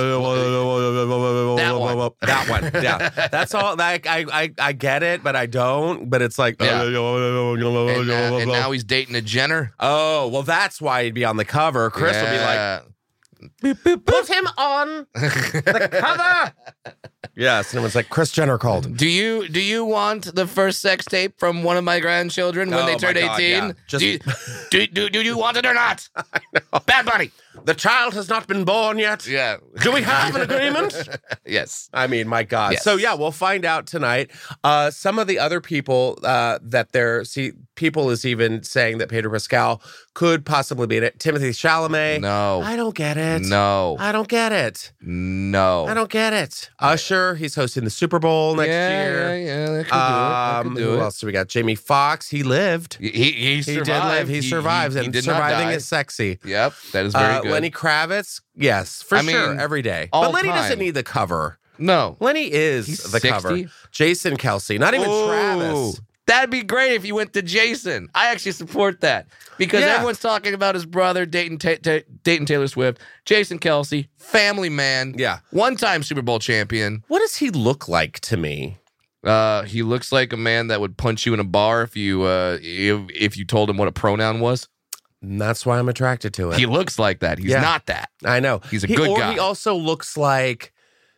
one. Yeah. That's all. I get it, but I don't. But it's like. Yeah. And now he's dating a Jenner. Oh, well, that's why he'd be on the cover. Chris will be like, put him on the cover. Yes, and it was like Kris Jenner called. Do you want the first sex tape from one of my grandchildren when they turn 18? Yeah. Do you want it or not? I know. Bad Bunny. The child has not been born yet. Yeah. Do we have an agreement? Yes. I mean, my God. Yes. So yeah, we'll find out tonight. Some of the other people people is even saying that Pedro Pascal could possibly be in it. Timothy Chalamet. No. I don't get it. No. I don't get it. No. I don't get it. Usher, he's hosting the Super Bowl next year. Yeah. That could do it. Who else do we got? Jamie Foxx. He lived. He survived. Did live. He survived. He and did surviving not die. is sexy. Yep. That is very good. Lenny Kravitz. Yes, for sure. Every day. But Lenny doesn't need the cover. No. Lenny is He's the 60? cover. Jason Kelce. Not even Travis. That'd be great if you went to Jason. I actually support that because everyone's talking about his brother dating Taylor Swift. Jason Kelce, family man. Yeah. One-time Super Bowl champion. What does he look like to me? He looks like a man that would punch you in a bar if you told him what a pronoun was. And that's why I'm attracted to it. He looks like that. He's not that. I know. He's a good guy. He also looks like...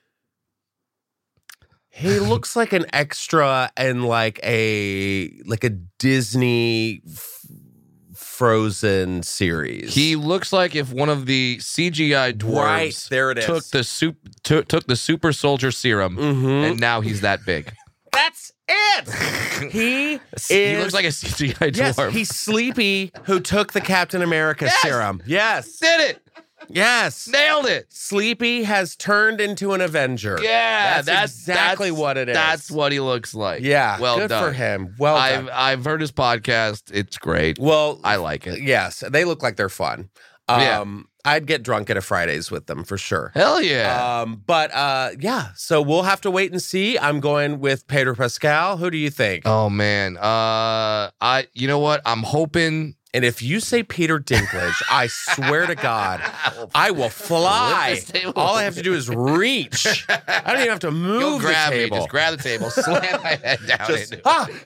He looks like an extra in like a Disney Frozen series. He looks like if one of the CGI dwarves there it is. took the super soldier serum, and now he's that big. That's it. He looks like a CGI dwarf. Yes, he's Sleepy, who took the Captain America serum. Yes. Did it. Yes. Nailed it. Sleepy has turned into an Avenger. Yeah, that's exactly what it is. That's what he looks like. Yeah. Well good done. for him. Well done. I've heard his podcast. It's great. Well, I like it. Yes, they look like they're fun. I'd get drunk at a Fridays with them for sure. Hell yeah. Yeah, so we'll have to wait and see. I'm going with Pedro Pascal. Who do you think? Oh man. You know what? I'm hoping. And if you say Peter Dinklage, I swear to God, I will fly. All I have to do is reach. I don't even have to move the table. Just grab the table, slam my head down. Just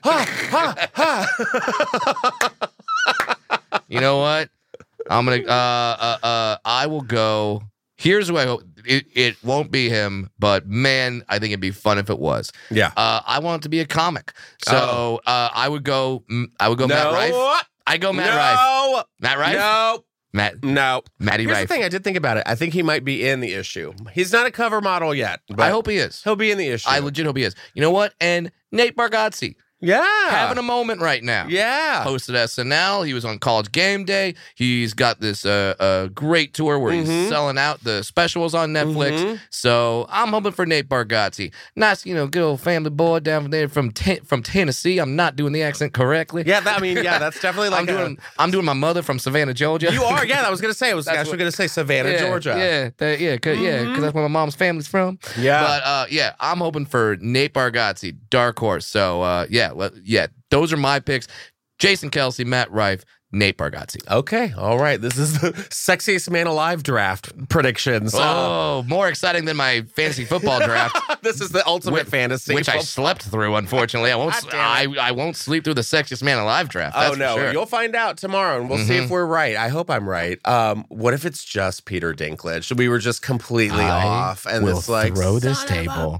You know what? I'm gonna. I will go. Here's who I hope. It won't be him, but man, I think it'd be fun if it was. Yeah. I want it to be a comic, so I would go. Matt Rife. I go Matt Rife. Matt Rife? No. Matty Here's Rife. the thing, I did think about it. I think he might be in the issue. He's not a cover model yet. But I hope he is. He'll be in the issue. I legit hope he is. You know what? And Nate Bargatze. Yeah. Having a moment right now. Yeah. Hosted SNL. He was on College Game Day. He's got this great tour where he's selling out the specials on Netflix. So I'm hoping for Nate Bargatze. Nice, good old family boy down there from Tennessee. I'm not doing the accent correctly. Yeah, that's definitely like I'm doing my mother from Savannah, Georgia. You are, yeah. I was going to say. I was actually going to say Savannah, Georgia. Because that's where my mom's family's from. Yeah. But I'm hoping for Nate Bargatze, dark horse. So those are my picks. Jason Kelce, Matt Rife, Nate Bargatze. Okay, all right. This is the sexiest man alive draft predictions. Oh, more exciting than my fantasy football draft. This is the ultimate fantasy, which I slept through. Unfortunately, I won't sleep through the sexiest man alive draft. That's no, for sure. You'll find out tomorrow, and we'll see if we're right. I hope I'm right. What if it's just Peter Dinklage? We were just completely off, and it's like throw this table.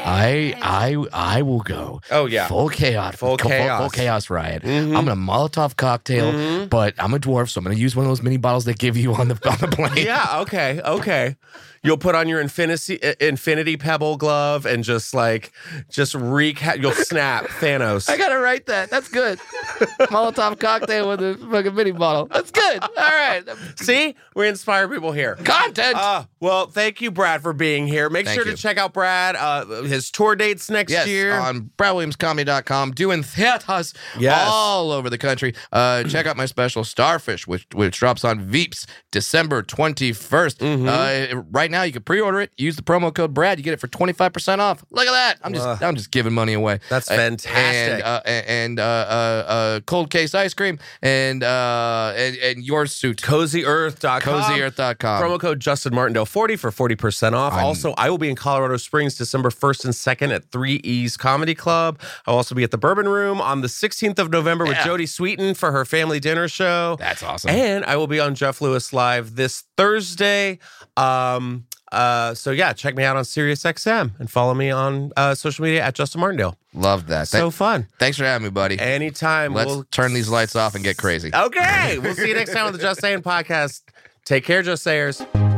I will go. Oh yeah, full chaos riot. I'm gonna Molotov cocktail. But I'm a dwarf, so I'm going to use one of those mini bottles they give you on the plane. Yeah, okay. You'll put on your infinity pebble glove and you'll snap Thanos. I got to write that. That's good. Molotov cocktail with a fucking mini bottle. That's good. All right. See? We inspire people here. Content. Well, thank you, Brad, for being here. Make sure to check out Brad, his tour dates next year. On BradWilliamsComedy.com, doing theaters all over the country. Check out my special, Starfish, which drops on Veeps December 21st. Right now, you can pre-order it. Use the promo code Brad. You get it for 25% off. Look at that. I'm just giving money away. That's fantastic. And cold case ice cream and your suit. CozyEarth.com. CozyEarth.com. Promo code Justin Martindale 40 for 40% off. Also, I will be in Colorado Springs December 1st and 2nd at 3E's Comedy Club. I'll also be at the Bourbon Room on the 16th of November with Jodie Sweetin for her family dinner show. That's awesome. And I will be on Jeff Lewis Live this Thursday. Check me out on SiriusXM and follow me on social media at Justin Martindale. Love that. So fun. Thanks for having me, buddy. Anytime. Let's turn these lights off and get crazy. Okay. We'll see you next time on the Just Saying podcast. Take care, Just Sayers.